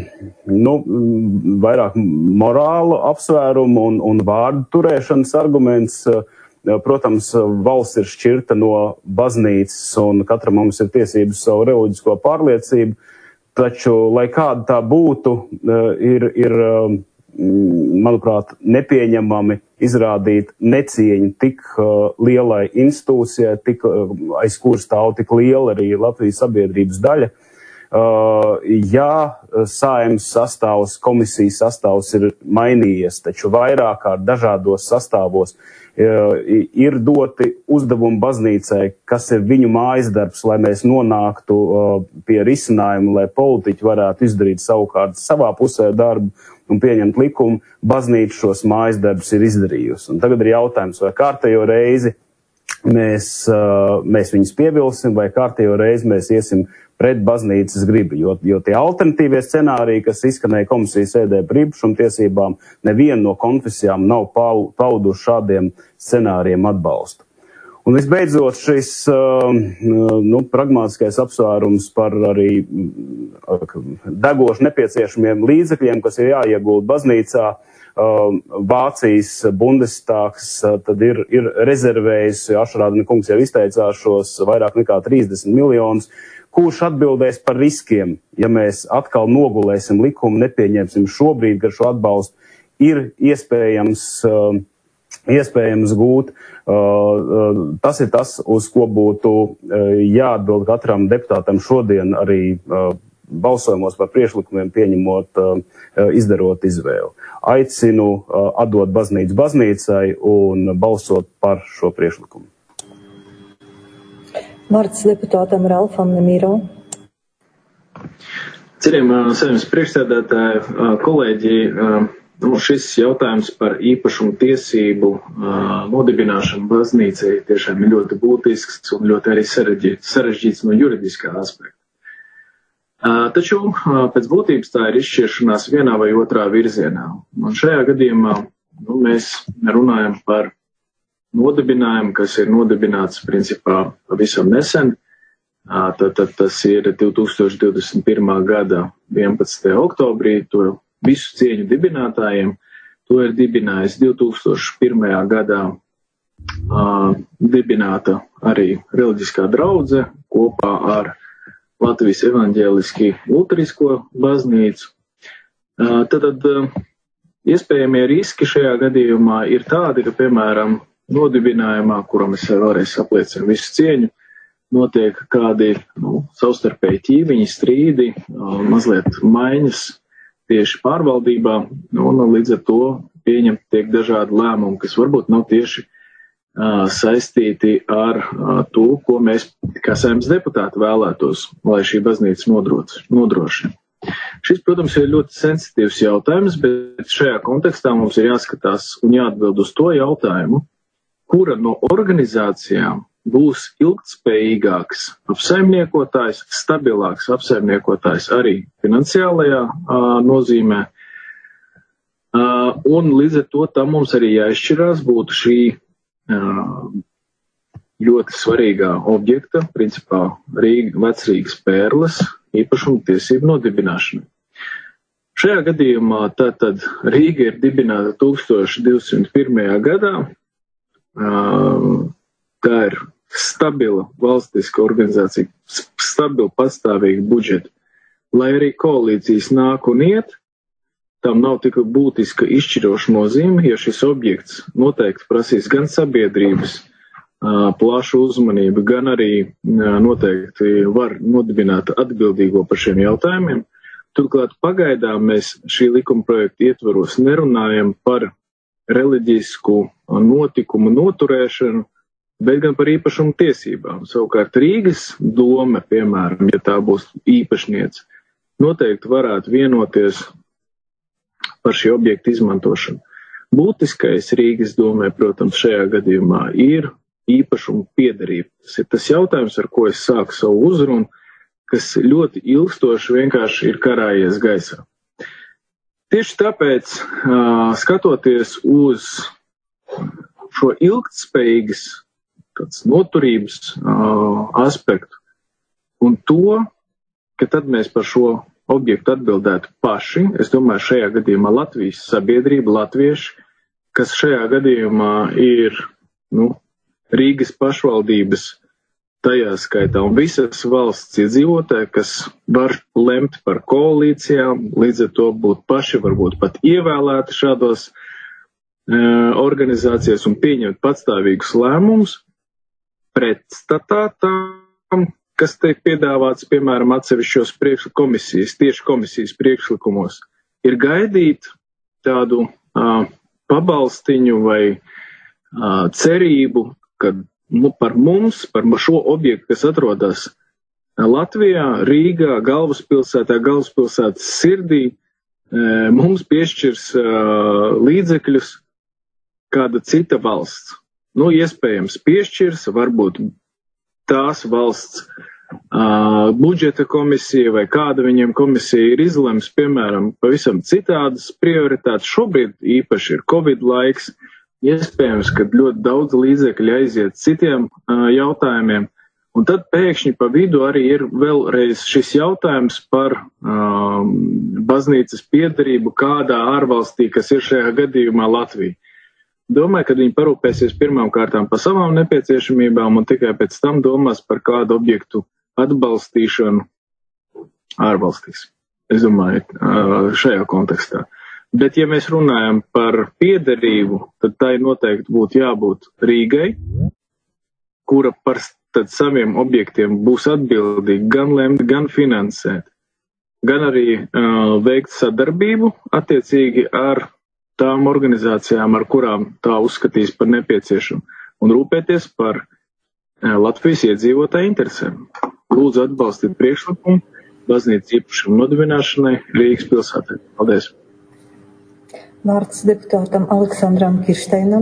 vairāk morālu apsvērumu un vārdu turēšanas arguments. Protams, valsts ir šķirta no baznīcas un katram mums ir tiesības savu reliģisko pārliecību, taču, lai kāda tā būtu, ir manuprāt, nepieņemami izrādīt necieņu tik lielai institūcijai, aiz kuras stāv tik liela arī Latvijas sabiedrības daļa. Ja Saeimas sastāvs, komisijas sastāvs ir mainījies, taču vairāk kārt dažādos sastāvos ir doti uzdevumi baznīcai, kas ir viņu mājas darbs, lai mēs nonāktu pie risinājuma, lai politiķi varētu izdarīt savukārt savā pusē darbu un pieņemt likumu. Baznīca šos mājas darbus ir izdarījusi. Un tagad ir jautājums, vai kārtējo reizi mēs viņus pievilsim, vai kārtējo reizi mēs iesim pret baznīcas gribu, jo tie alternatīvie scenāriji, kas izskanēja komisijas sēdē par īpašumtiesībām, neviena no konfesijām nav pauduši šādiem scenārijiem atbalstu. Un visbeidzot šis pragmātiskais apsvērums par arī degoši nepieciešamiem līdzekļiem, kas ir jāiegulda baznīcā. Vācijas Bundestāgs tad ir rezervējis, Ašrādina kungs jau izteicās šos vairāk nekā 30 miljonus, kurš atbildēs par riskiem, ja mēs atkal nogulēsim likumu, nepieņemsim šobrīd, ka šo atbalstu ir iespējams gūt. Tas ir tas, uz ko būtu jāatbild katram deputātam šodien arī balsojumos par priekšlikumiem pieņemot, izdarot izvēli. Aicinu atdot baznīcu baznīcai un balsot par šo priekšlikumu. Vārds deputātam Ralfam Nemīro. Cienījamā Saeimas priekšsēdētāja, kolēģi, šis jautājums par īpašumu tiesību nodibināšanu baznīcai tiešām ir ļoti būtisks un ļoti arī sarežģīts no juridiskā aspekta. Taču pēc būtības tā ir izšķiršanās vienā vai otrā virzienā. Un šajā gadījumā mēs runājam par nodibinājumu, kas ir nodibināts principā pavisam nesen. Tad tas ir 2021. gada 11. oktobrī. To visu cieņu dibinātājiem. To ir dibinājis 2001. gadā dibināta arī reliģiskā draudze kopā ar Latvijas evaņģēliski luterisko baznīcu. Tad iespējamie riski šajā gadījumā ir tādi, ka, piemēram, nodibinājumā, kuram es vēlreiz apliecinu visu cieņu, notiek kādi savstarpēji ķīviņi, strīdi, mazliet maiņas tieši pārvaldībā, un līdz ar to pieņemt tiek dažādi lēmumi, kas varbūt nav tieši saistīti ar to, ko mēs kā Saeimas deputāti vēlētos, lai šī baznīca nodrošina. Šis, protams, ir ļoti sensitīvs jautājums, bet šajā kontekstā mums ir jāskatās un jāatbild uz to jautājumu, kura no organizācijām būs ilgtspējīgāks apsaimniekotājs, stabilāks apsaimniekotājs arī finansiālajā nozīmē. Un līdz ar to tam mums arī jāizšķirās būtu šī ļoti svarīgā objekta, principā Vecrīgas pērles īpašuma tiesību nodibināšana. Šajā gadījumā tātad Rīga ir dibināta 1201. gadā. Tā ir stabila valstiska organizācija, stabila pastāvīga budžeta. Lai arī koalīcijas nāk un iet, tam nav tik būtiska izšķiroša nozīme, ja šis objekts noteikti prasīs gan sabiedrības plašu uzmanību, gan arī noteikti var nodibināt atbildīgo par šiem jautājumiem. Turklāt pagaidām mēs šī likuma projekta ietvaros nerunājam par reliģisku notikumu noturēšanu, bet gan par īpašumu tiesībām. Savukārt Rīgas dome, piemēram, ja tā būs īpašniece, noteikti varētu vienoties par šī objekta izmantošanu. Būtiskais Rīgas domē, protams, šajā gadījumā ir īpašumu piederība. Tas ir tas jautājums, ar ko es sāku savu uzrunu, kas ļoti ilgstoši vienkārši ir karājies gaisā. Tieši tāpēc, skatoties uz šo ilgtspējīgas noturības aspektu un to, ka tad mēs par šo objektu atbildētu paši, es domāju, šajā gadījumā Latvijas sabiedrība, latvieši, kas šajā gadījumā ir Rīgas pašvaldības tajā skaitā un visas valsts iedzīvotāji, kas var lemt par koalīcijām, līdz ar to būt paši varbūt pat ievēlēti šādos organizācijas un pieņemt patstāvīgus lēmumus pretstatā tam, kas tiek piedāvāts, piemēram, atsevišķos tieši komisijas priekšlikumos, ir gaidīt tādu pabalstiņu vai cerību, ka par mums, par šo objektu, kas atrodas Latvijā, Rīgā, galvaspilsētas sirdī, mums piešķirs līdzekļus kāda cita valsts. Iespējams piešķirs, varbūt tās valsts budžeta komisija vai kāda viņiem komisija ir izlems, piemēram, pavisam citādas prioritātes. Šobrīd īpaši ir Covid laiks. Iespējams, ka ļoti daudz līdzekļu aiziet citiem jautājumiem, un tad pēkšņi pa vidu arī ir vēlreiz šis jautājums par baznīcas piederību kādā ārvalstī, kas ir šajā gadījumā Latvija. Domāju, ka viņi parūpēsies pirmām kārtām par savām nepieciešamībām un tikai pēc tam domās par kādu objektu atbalstīšanu ārvalstīs. Es domāju, šajā kontekstā. Bet, ja mēs runājam par piederību, tad tai noteikti būtu jābūt Rīgai, kura par saviem objektiem būs atbildīga gan lemt, gan finansēt, gan arī veikt sadarbību attiecīgi ar tām organizācijām, ar kurām tā uzskatīs par nepieciešamu, un rūpēties par Latvijas iedzīvotāju interesēm. Lūdzu atbalstīt priekšlikumu baznīcas īpašumu nodibināšanai Rīgas pilsētā. Paldies! Vārds deputātam Aleksandram Kirsteinam.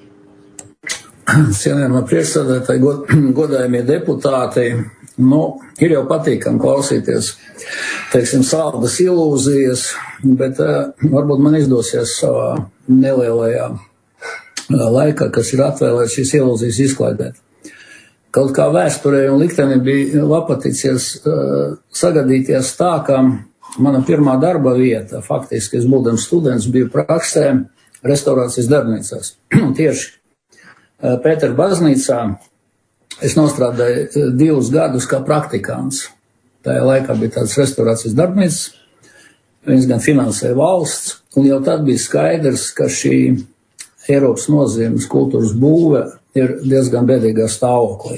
Cienījamā priekšsēdētāji, godājamie deputāti, ir jau patīkami klausīties, saldas ilūzijas, bet varbūt man izdosies savā nelielajā laikā, kas ir atvēlēts, šīs ilūzijas izklaidēt. Kaut kā vēsturē un likteni bija lapaticies sagadīties tā, ka mana pirmā darba vieta, faktiski es būdams students, biju praksē restaurācijas darbnīcās. Tieši Pētera baznīcā es nostrādāju 2 gadus kā praktikants. Tajā laikā bija tāds restaurācijas darbnīcas, viņas gan finansēja valsts, un jau tad bija skaidrs, ka šī Eiropas nozīmes kultūras būve ir diezgan bēdīgā stāvoklī.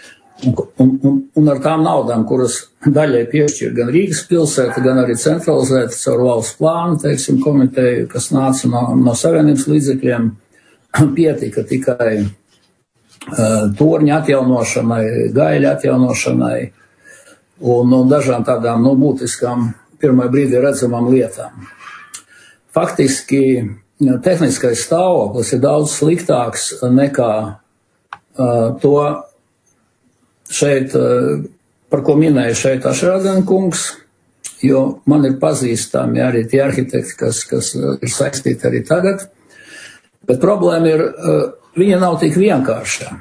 Un ar tām naudām, kuras daļai piešķir gan Rīgas pilsēta, gan arī centralizēta caur valsts plānu, komiteju, kas nāca no savienības līdzekļiem, pietika tikai torņa atjaunošanai, gaļa atjaunošanai un dažām tādām būtiskām pirmajā brīdī redzamām lietām. Faktiski tehniskais stāvoklis ir daudz sliktāks nekā to šeit, par ko minēja šeit Ašrādena kungs, jo man ir pazīstami arī tie arhitekti, kas ir saistīti arī tagad. Bet problēma ir, viņa nav tik vienkārša.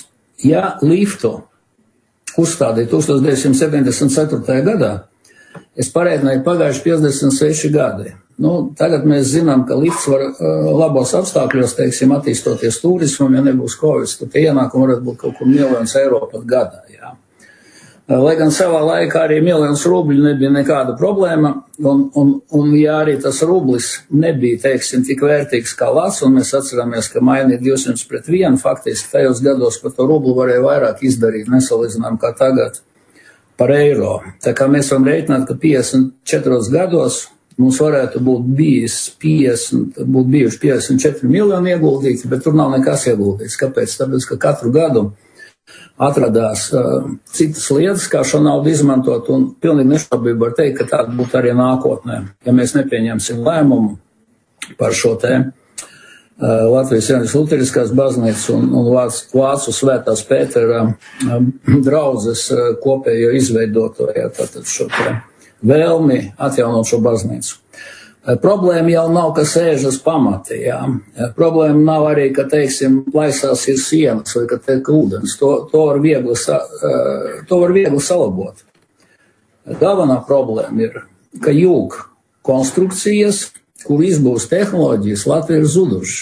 Ja liftu uzstādīja 1974. gadā, es pareiķināju pagājuši 56 gadi. Tagad mēs zinām, ka lifts var labos apstākļos, teiksim, attīstoties turismam, ja nebūs Covid, tad tie ienākumi varētu būt kaut kur miljonus eiro pat gadā, jā. Lai gan savā laikā arī miljonus rubļu nebija nekāda problēma, un ja arī tas rublis nebija, teiksim, tik vērtīgs kā lats, un mēs atceramies, ka mainīt 200-1, faktiski tajos gados par to rublu varēja vairāk izdarīt, nesalīdzinām kā tagad, par eiro. Tā kā mēs varam reiķināt, ka 54 gados mums varētu būt bijuši 54 miljoni ieguldīti, bet tur nav nekas ieguldīts. Kāpēc? Tāpēc, ka katru gadu atradās citas lietas, kā šo naudu izmantot, un pilnīgi nešaubīgi var teikt, ka tāda būtu arī nākotnē. Ja mēs nepieņemsim lēmumu par šo te Latvijas Jaunības Luteriskās baznīcas un Vācu Svētās Pētera draudzes kopējo izveidoto, tātad šo te vēlmi atjaunot šo baznīcu. Problēma jau nav, ka sēžas pamati, jā. Problēma nav arī, ka, teiksim, plaisās ir sienas vai, ka tiek ūdens. To var viegli salabot. Galvenā problēma ir, ka jūg konstrukcijas, kur izbūs tehnoloģijas, Latvija ir zuduši.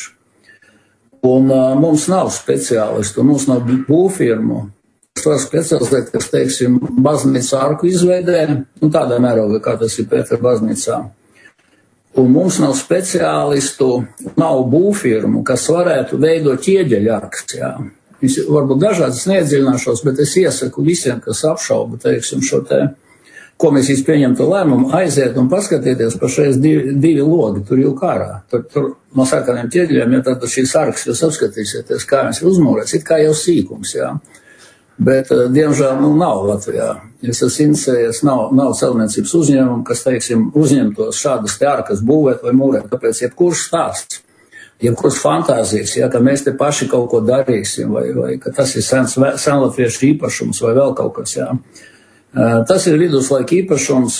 Un mums nav speciālistu, mums nav būvfirmu, kas var specializēties, teiksim, baznīcu arku izveidē, un tādā mērogā, kā tas ir Pētera baznīcā. Un mums nav speciālistu, nav būvfirmu, kas varētu veidot ķieģeļarkas, jā. Varbūt dažādas neiedziļināšos, bet es iesaku visiem, kas apšauba, teiksim, šo te, ko mēs pieņemtu lēmumu, aiziet un paskatieties pa šeit divi logi, tur jau kārā. Tur no sarkaniem ķieģeļiem, ja tad šīs arkas jūs apskatīsieties, kā mēs ir uzmūrēts, it kā jau sīkums, jā. Bet, diemžēl, nav Latvijā. Es esmu interesējies, nav celtniecības uzņēmumu, kas, teiksim, uzņemtos šādas te arkas būvēt vai mūrēt. Tāpēc jebkurš stāsts, jebkurš fantāzijas, ja, ka mēs te paši kaut ko darīsim, vai ka tas ir senlatviešu īpašums vai vēl kaut kas, jā. Tas ir viduslaika īpašums,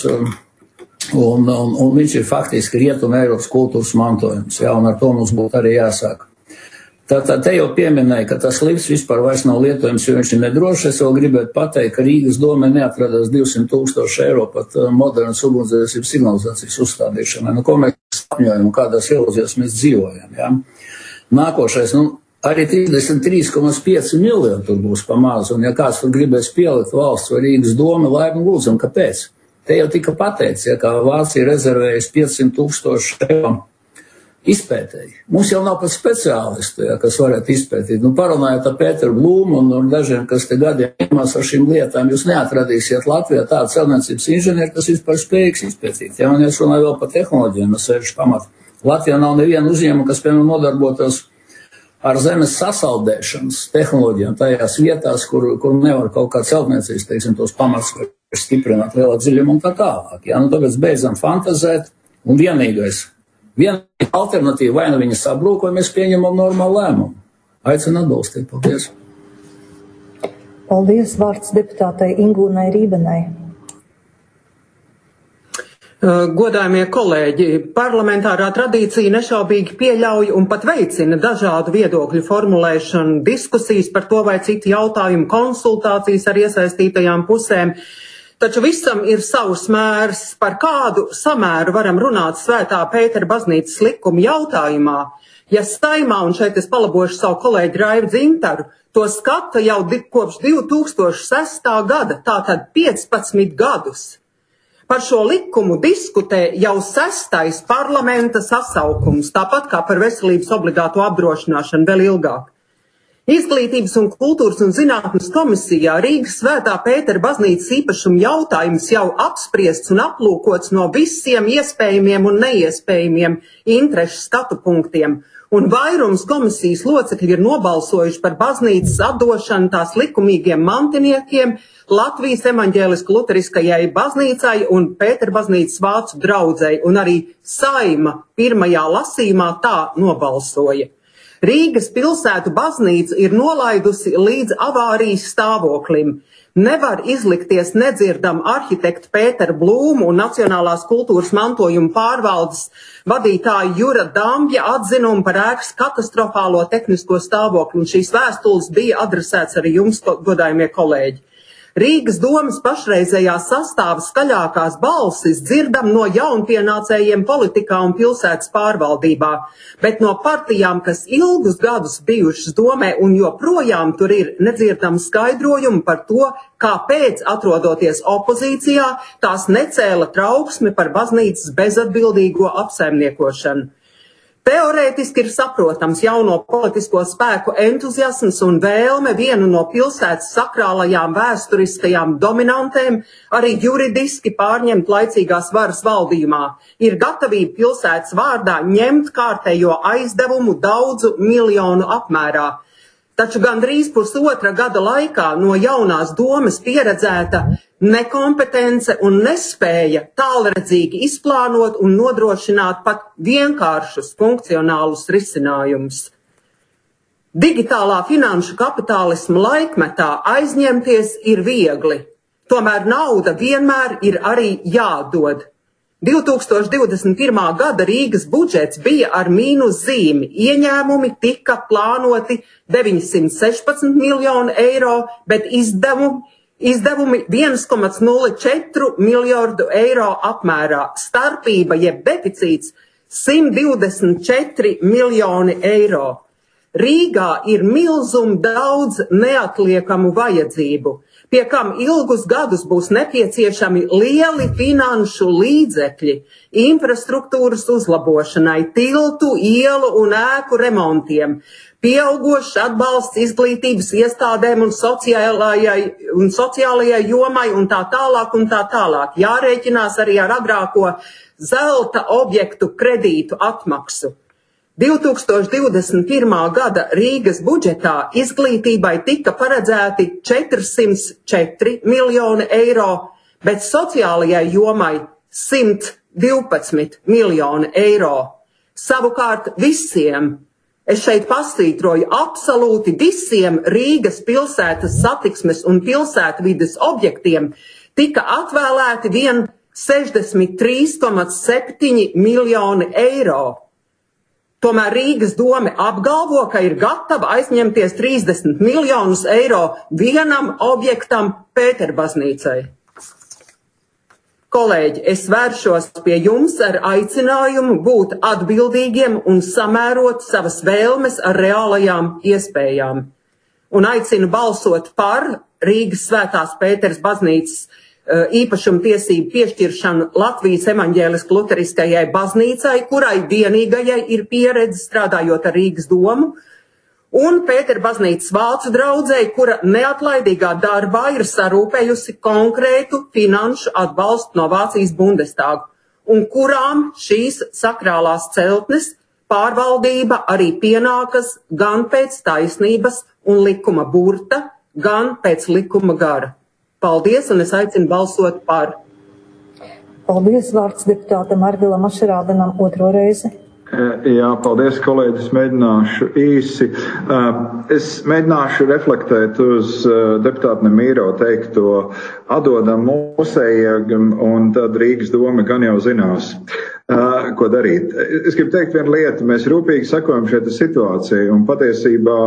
un viņš ir faktiski Rietuma Eiropas kultūras mantojums, jā, un ar to mums būtu arī jāsāk. Tātad te jau pieminēja, ka tas lifts vispār vairs nav lietojams, jo viņš ir nedrošs. Es vēl gribētu pateikt, ka Rīgas domē neatradās 200,000 eiro pat modernas ugunsdzēsības signalizācijas uzstādīšanai. Ko mēs sapņojam un kādās ilūzijās mēs dzīvojam, jā. Nākošais, arī 33,5 miljoni tur būs pa maz, un ja kāds tur gribēs pielikt valsts vai Rīgas doma, laipni lūdzam, kāpēc? Te jau tika pateikts, ja kā Vācija rezervējas 500,000 eiro izpētēji. Mums jau nav pat speciālistu, ja, kas varētu izpētīt. Parunājot ar Pēteru Blūmu un dažiem, kas te gadiem iemās ar šīm lietām, jūs neatradīsiet Latvijā tādu celtniecības inženieri, kas vispār spējīgs izpētīt. Ja, un es runāju vēl par tehnoloģijām, no sevišķi pamatu. Latvijā nav neviena uzņēmuma, kas, piemēram, nodarbotos ar zemes sasaldēšanas tehnoloģijām tajās vietās, kur nevar kaut kā celtniecības, teiksim, tos pamats stiprināt lielā dziļumā un tā tālāk. Ja, tāpēc beidzam fantazēt, un viena alternatīva, vai nu viņa sabrūk, vai mēs pieņemam normālu lēmumu. Aicinu atbalstīt. Paldies. Paldies. Vārds deputātei Ingūnai Rībenai. Godājamie kolēģi, parlamentārā tradīcija nešaubīgi pieļauj un pat veicina dažādu viedokļu formulēšanu, diskusijas par to vai citu jautājumu, konsultācijas ar iesaistītajām pusēm. Taču visam ir savs mērs, par kādu samēru varam runāt Svētā Pētera baznīcas likuma jautājumā, ja Saeimā, un šeit es palabošu savu kolēģi Raivu Dzintaru, to skata jau kopš 2006. gada, tātad 15 gadus. Par šo likumu diskutē jau 6. parlamenta sasaukums, tāpat kā par veselības obligāto apdrošināšanu vēl ilgāk. Izglītības un kultūras un zinātnes komisijā Rīgas Svētā Pētera baznīcas īpašuma jautājums jau apspriests un aplūkots no visiem iespējamiem un neiespējamiem interešu skatu punktiem, un vairums komisijas locekļi ir nobalsojuši par baznīcas atdošanu tās likumīgiem mantiniekiem Latvijas evaņģēlisku luteriskajai baznīcai un Pētera baznīcas vācu draudzei, un arī Saeima pirmajā lasījumā tā nobalsoja. Rīgas pilsētu baznīca ir nolaidusi līdz avārijas stāvoklim. Nevar izlikties nedzirdam arhitektu Pēteru Blūmu un Nacionālās kultūras mantojuma pārvaldes vadītāju Jura Dambja atzinumu par ēkas katastrofālo tehnisko stāvokli, un šīs vēstules bija adresēts arī jums, godājumie kolēģi. Rīgas domas pašreizējā sastāva skaļākās balsis dzirdam no jaunpienācējiem politikā un pilsētas pārvaldībā, bet no partijām, kas ilgus gadus bijušas domē un joprojām tur ir, nedzirdam skaidrojumu par to, kāpēc, atrodoties opozīcijā, tās necēla trauksmi par baznīcas bezatbildīgo apsaimniekošanu. Teorētiski ir saprotams jauno politisko spēku entuziasms un vēlme vienu no pilsētas sakrālajām vēsturiskajām dominantēm arī juridiski pārņemt laicīgās varas valdījumā. Ir gatavība pilsētas vārdā ņemt kārtējo aizdevumu daudzu miljonu apmērā. Taču gandrīz pusotra gada laikā no jaunās domas pieredzēta nekompetence un nespēja tālredzīgi izplānot un nodrošināt pat vienkāršus funkcionālus risinājumus. Digitālā finanšu kapitālisma laikmetā aizņemties ir viegli, tomēr nauda vienmēr ir arī jādod. 2021. gada Rīgas budžets bija ar mīnus zīmi, ieņēmumi tika plānoti 916 miljonu eiro, bet izdevumi 1,04 miljardu eiro apmērā, starpība jeb deficīts 124 miljoni eiro. Rīgā ir milzum daudz neatliekamu vajadzību, pie kam ilgus gadus būs nepieciešami lieli finanšu līdzekļi infrastruktūras uzlabošanai, tiltu, ielu un ēku remontiem, pieaugošs atbalsts izglītības iestādēm un sociālajai jomai un tā tālāk. Jārēķinās arī ar agrāko zelta objektu kredītu atmaksu. 2021. gada Rīgas budžetā izglītībai tika paredzēti 404 miljoni eiro, bet sociālajai jomai 112 miljoni eiro. Savukārt visiem, es šeit pasvītroju, absolūti visiem Rīgas pilsētas satiksmes un pilsētvides objektiem tika atvēlēti vien 63,7 miljoni eiro. Tomēr Rīgas dome apgalvo, ka ir gatava aizņemties 30 miljonus eiro vienam objektam Pēterbaznīcai. Kolēģi, es vēršos pie jums ar aicinājumu būt atbildīgiem un samērot savas vēlmes ar reālajām iespējām. Un aicinu balsot par Rīgas Svētās Pēteras baznīcas īpašuma tiesību piešķiršanu Latvijas evaņģēliski luteriskajai baznīcai, kurai vienīgajai ir pieredze strādājot ar Rīgas domu, un Pētera baznīcas vācu draudzei, kura neatlaidīgā darbā ir sarūpējusi konkrētu finanšu atbalstu no Vācijas Bundestāga, un kurām šīs sakrālās celtnes pārvaldība arī pienākas gan pēc taisnības un likuma burta, gan pēc likuma gara. Paldies, un es aicinu balsot par. Paldies, vārds deputātam Arvilam Ašerādanam otro reizi. Jā, paldies, kolēģi, es mēģināšu īsi. Es mēģināšu reflektēt uz deputātu Nemīro teikto, atdodam musējiem, un tad Rīgas doma gan jau zinās, ko darīt. Es gribu teikt vienu lietu, mēs rūpīgi sakojam šeit situāciju, un patiesībā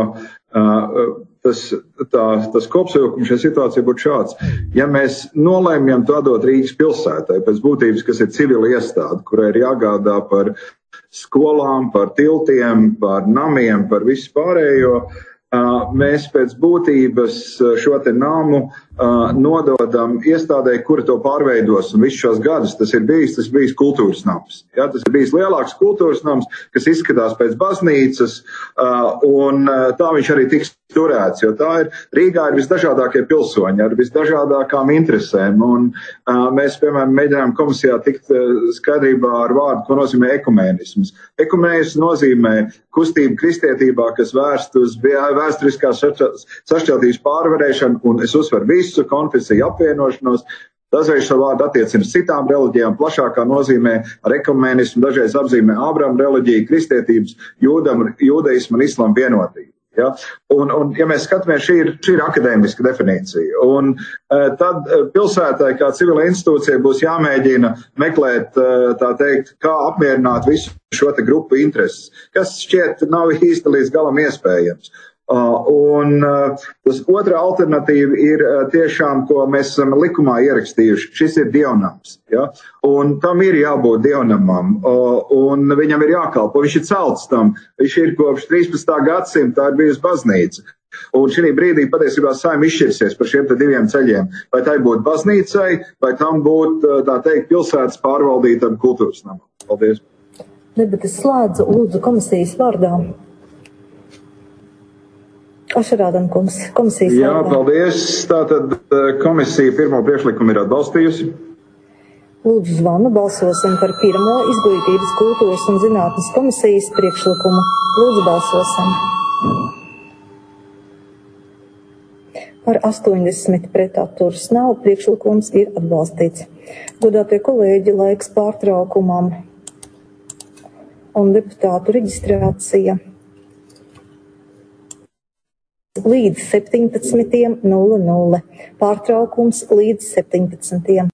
tas kopsavilkums šajā situācijā būtu šāds. Ja mēs nolēmjam to atdot Rīgas pilsētai, pēc būtības, kas ir civila iestāde, kurai ir jāgādā par skolām, par tiltiem, par namiem, par visu pārējo, mēs pēc būtības šo te namu nododam iestādē, kura to pārveidos, un visus šos gadus tas ir bijis kultūras nams. Ja, tas ir bijis lielāks kultūras nams, kas izskatās pēc baznīcas, un tā viņš arī tiks turēts, jo Rīgā ir visdažādākie pilsoņi ar visdažādākām interesēm, un mēs, piemēram, mēģinām komisijā tikt skaidrībā ar vārdu, ko nozīmē ekumēnisms. Ekumēnisms nozīmē kustību kristietībā, kas vērst uz vēsturiskās sašķeltības pārvarēšanu, un es uzsveru visu konfesiju apvienošanos. Dažreiz šo vārdu attiecina citām reliģijām, plašākā nozīmē ar ekumēnismu, dažreiz apzīmē Ābrama reliģiju, kristietības, jūdaismu un islāma vienotību. Ja? Un ja mēs skatāmies, šī ir akadēmiska definīcija. Un tad pilsētai kā civila institūcija būs jāmēģina meklēt, tā teikt, kā apmierināt visu šo te grupu intereses, kas šķiet nav īsti līdz galam iespējams. Un tas otra alternatīva ir tiešām, ko mēs esam likumā ierakstījuši. Šis ir dievnams, ja? Un tam ir jābūt dievnamam, un viņam ir jākalpo. Viņš ir celts tam, viņš ir kopš 13. gadsimta, tā ir bijusi baznīca. Un šī brīdī patiesībā Saeima izšķirsies par šiem diviem ceļiem. Vai tai būtu baznīcai, vai tam būtu, tā teikt, pilsētas pārvaldītam kultūras namam. Paldies. Debates slēdzu, lūdzu komisijas vārdā. Ašarādam komisijas Jā, vārdā. paldies. Tātad komisija pirmo priekšlikumu ir atbalstījusi. Lūdzu zvanu, balsosim par pirmo izglītības, kultūras un zinātnes komisijas priekšlikumu. Lūdzu balsosim. Par 80 pret atturas nav, priekšlikums ir atbalstīts. Godātie kolēģi, laiks pārtraukumam un deputātu reģistrācija līdz 17:00. Pārtraukums līdz 17:00.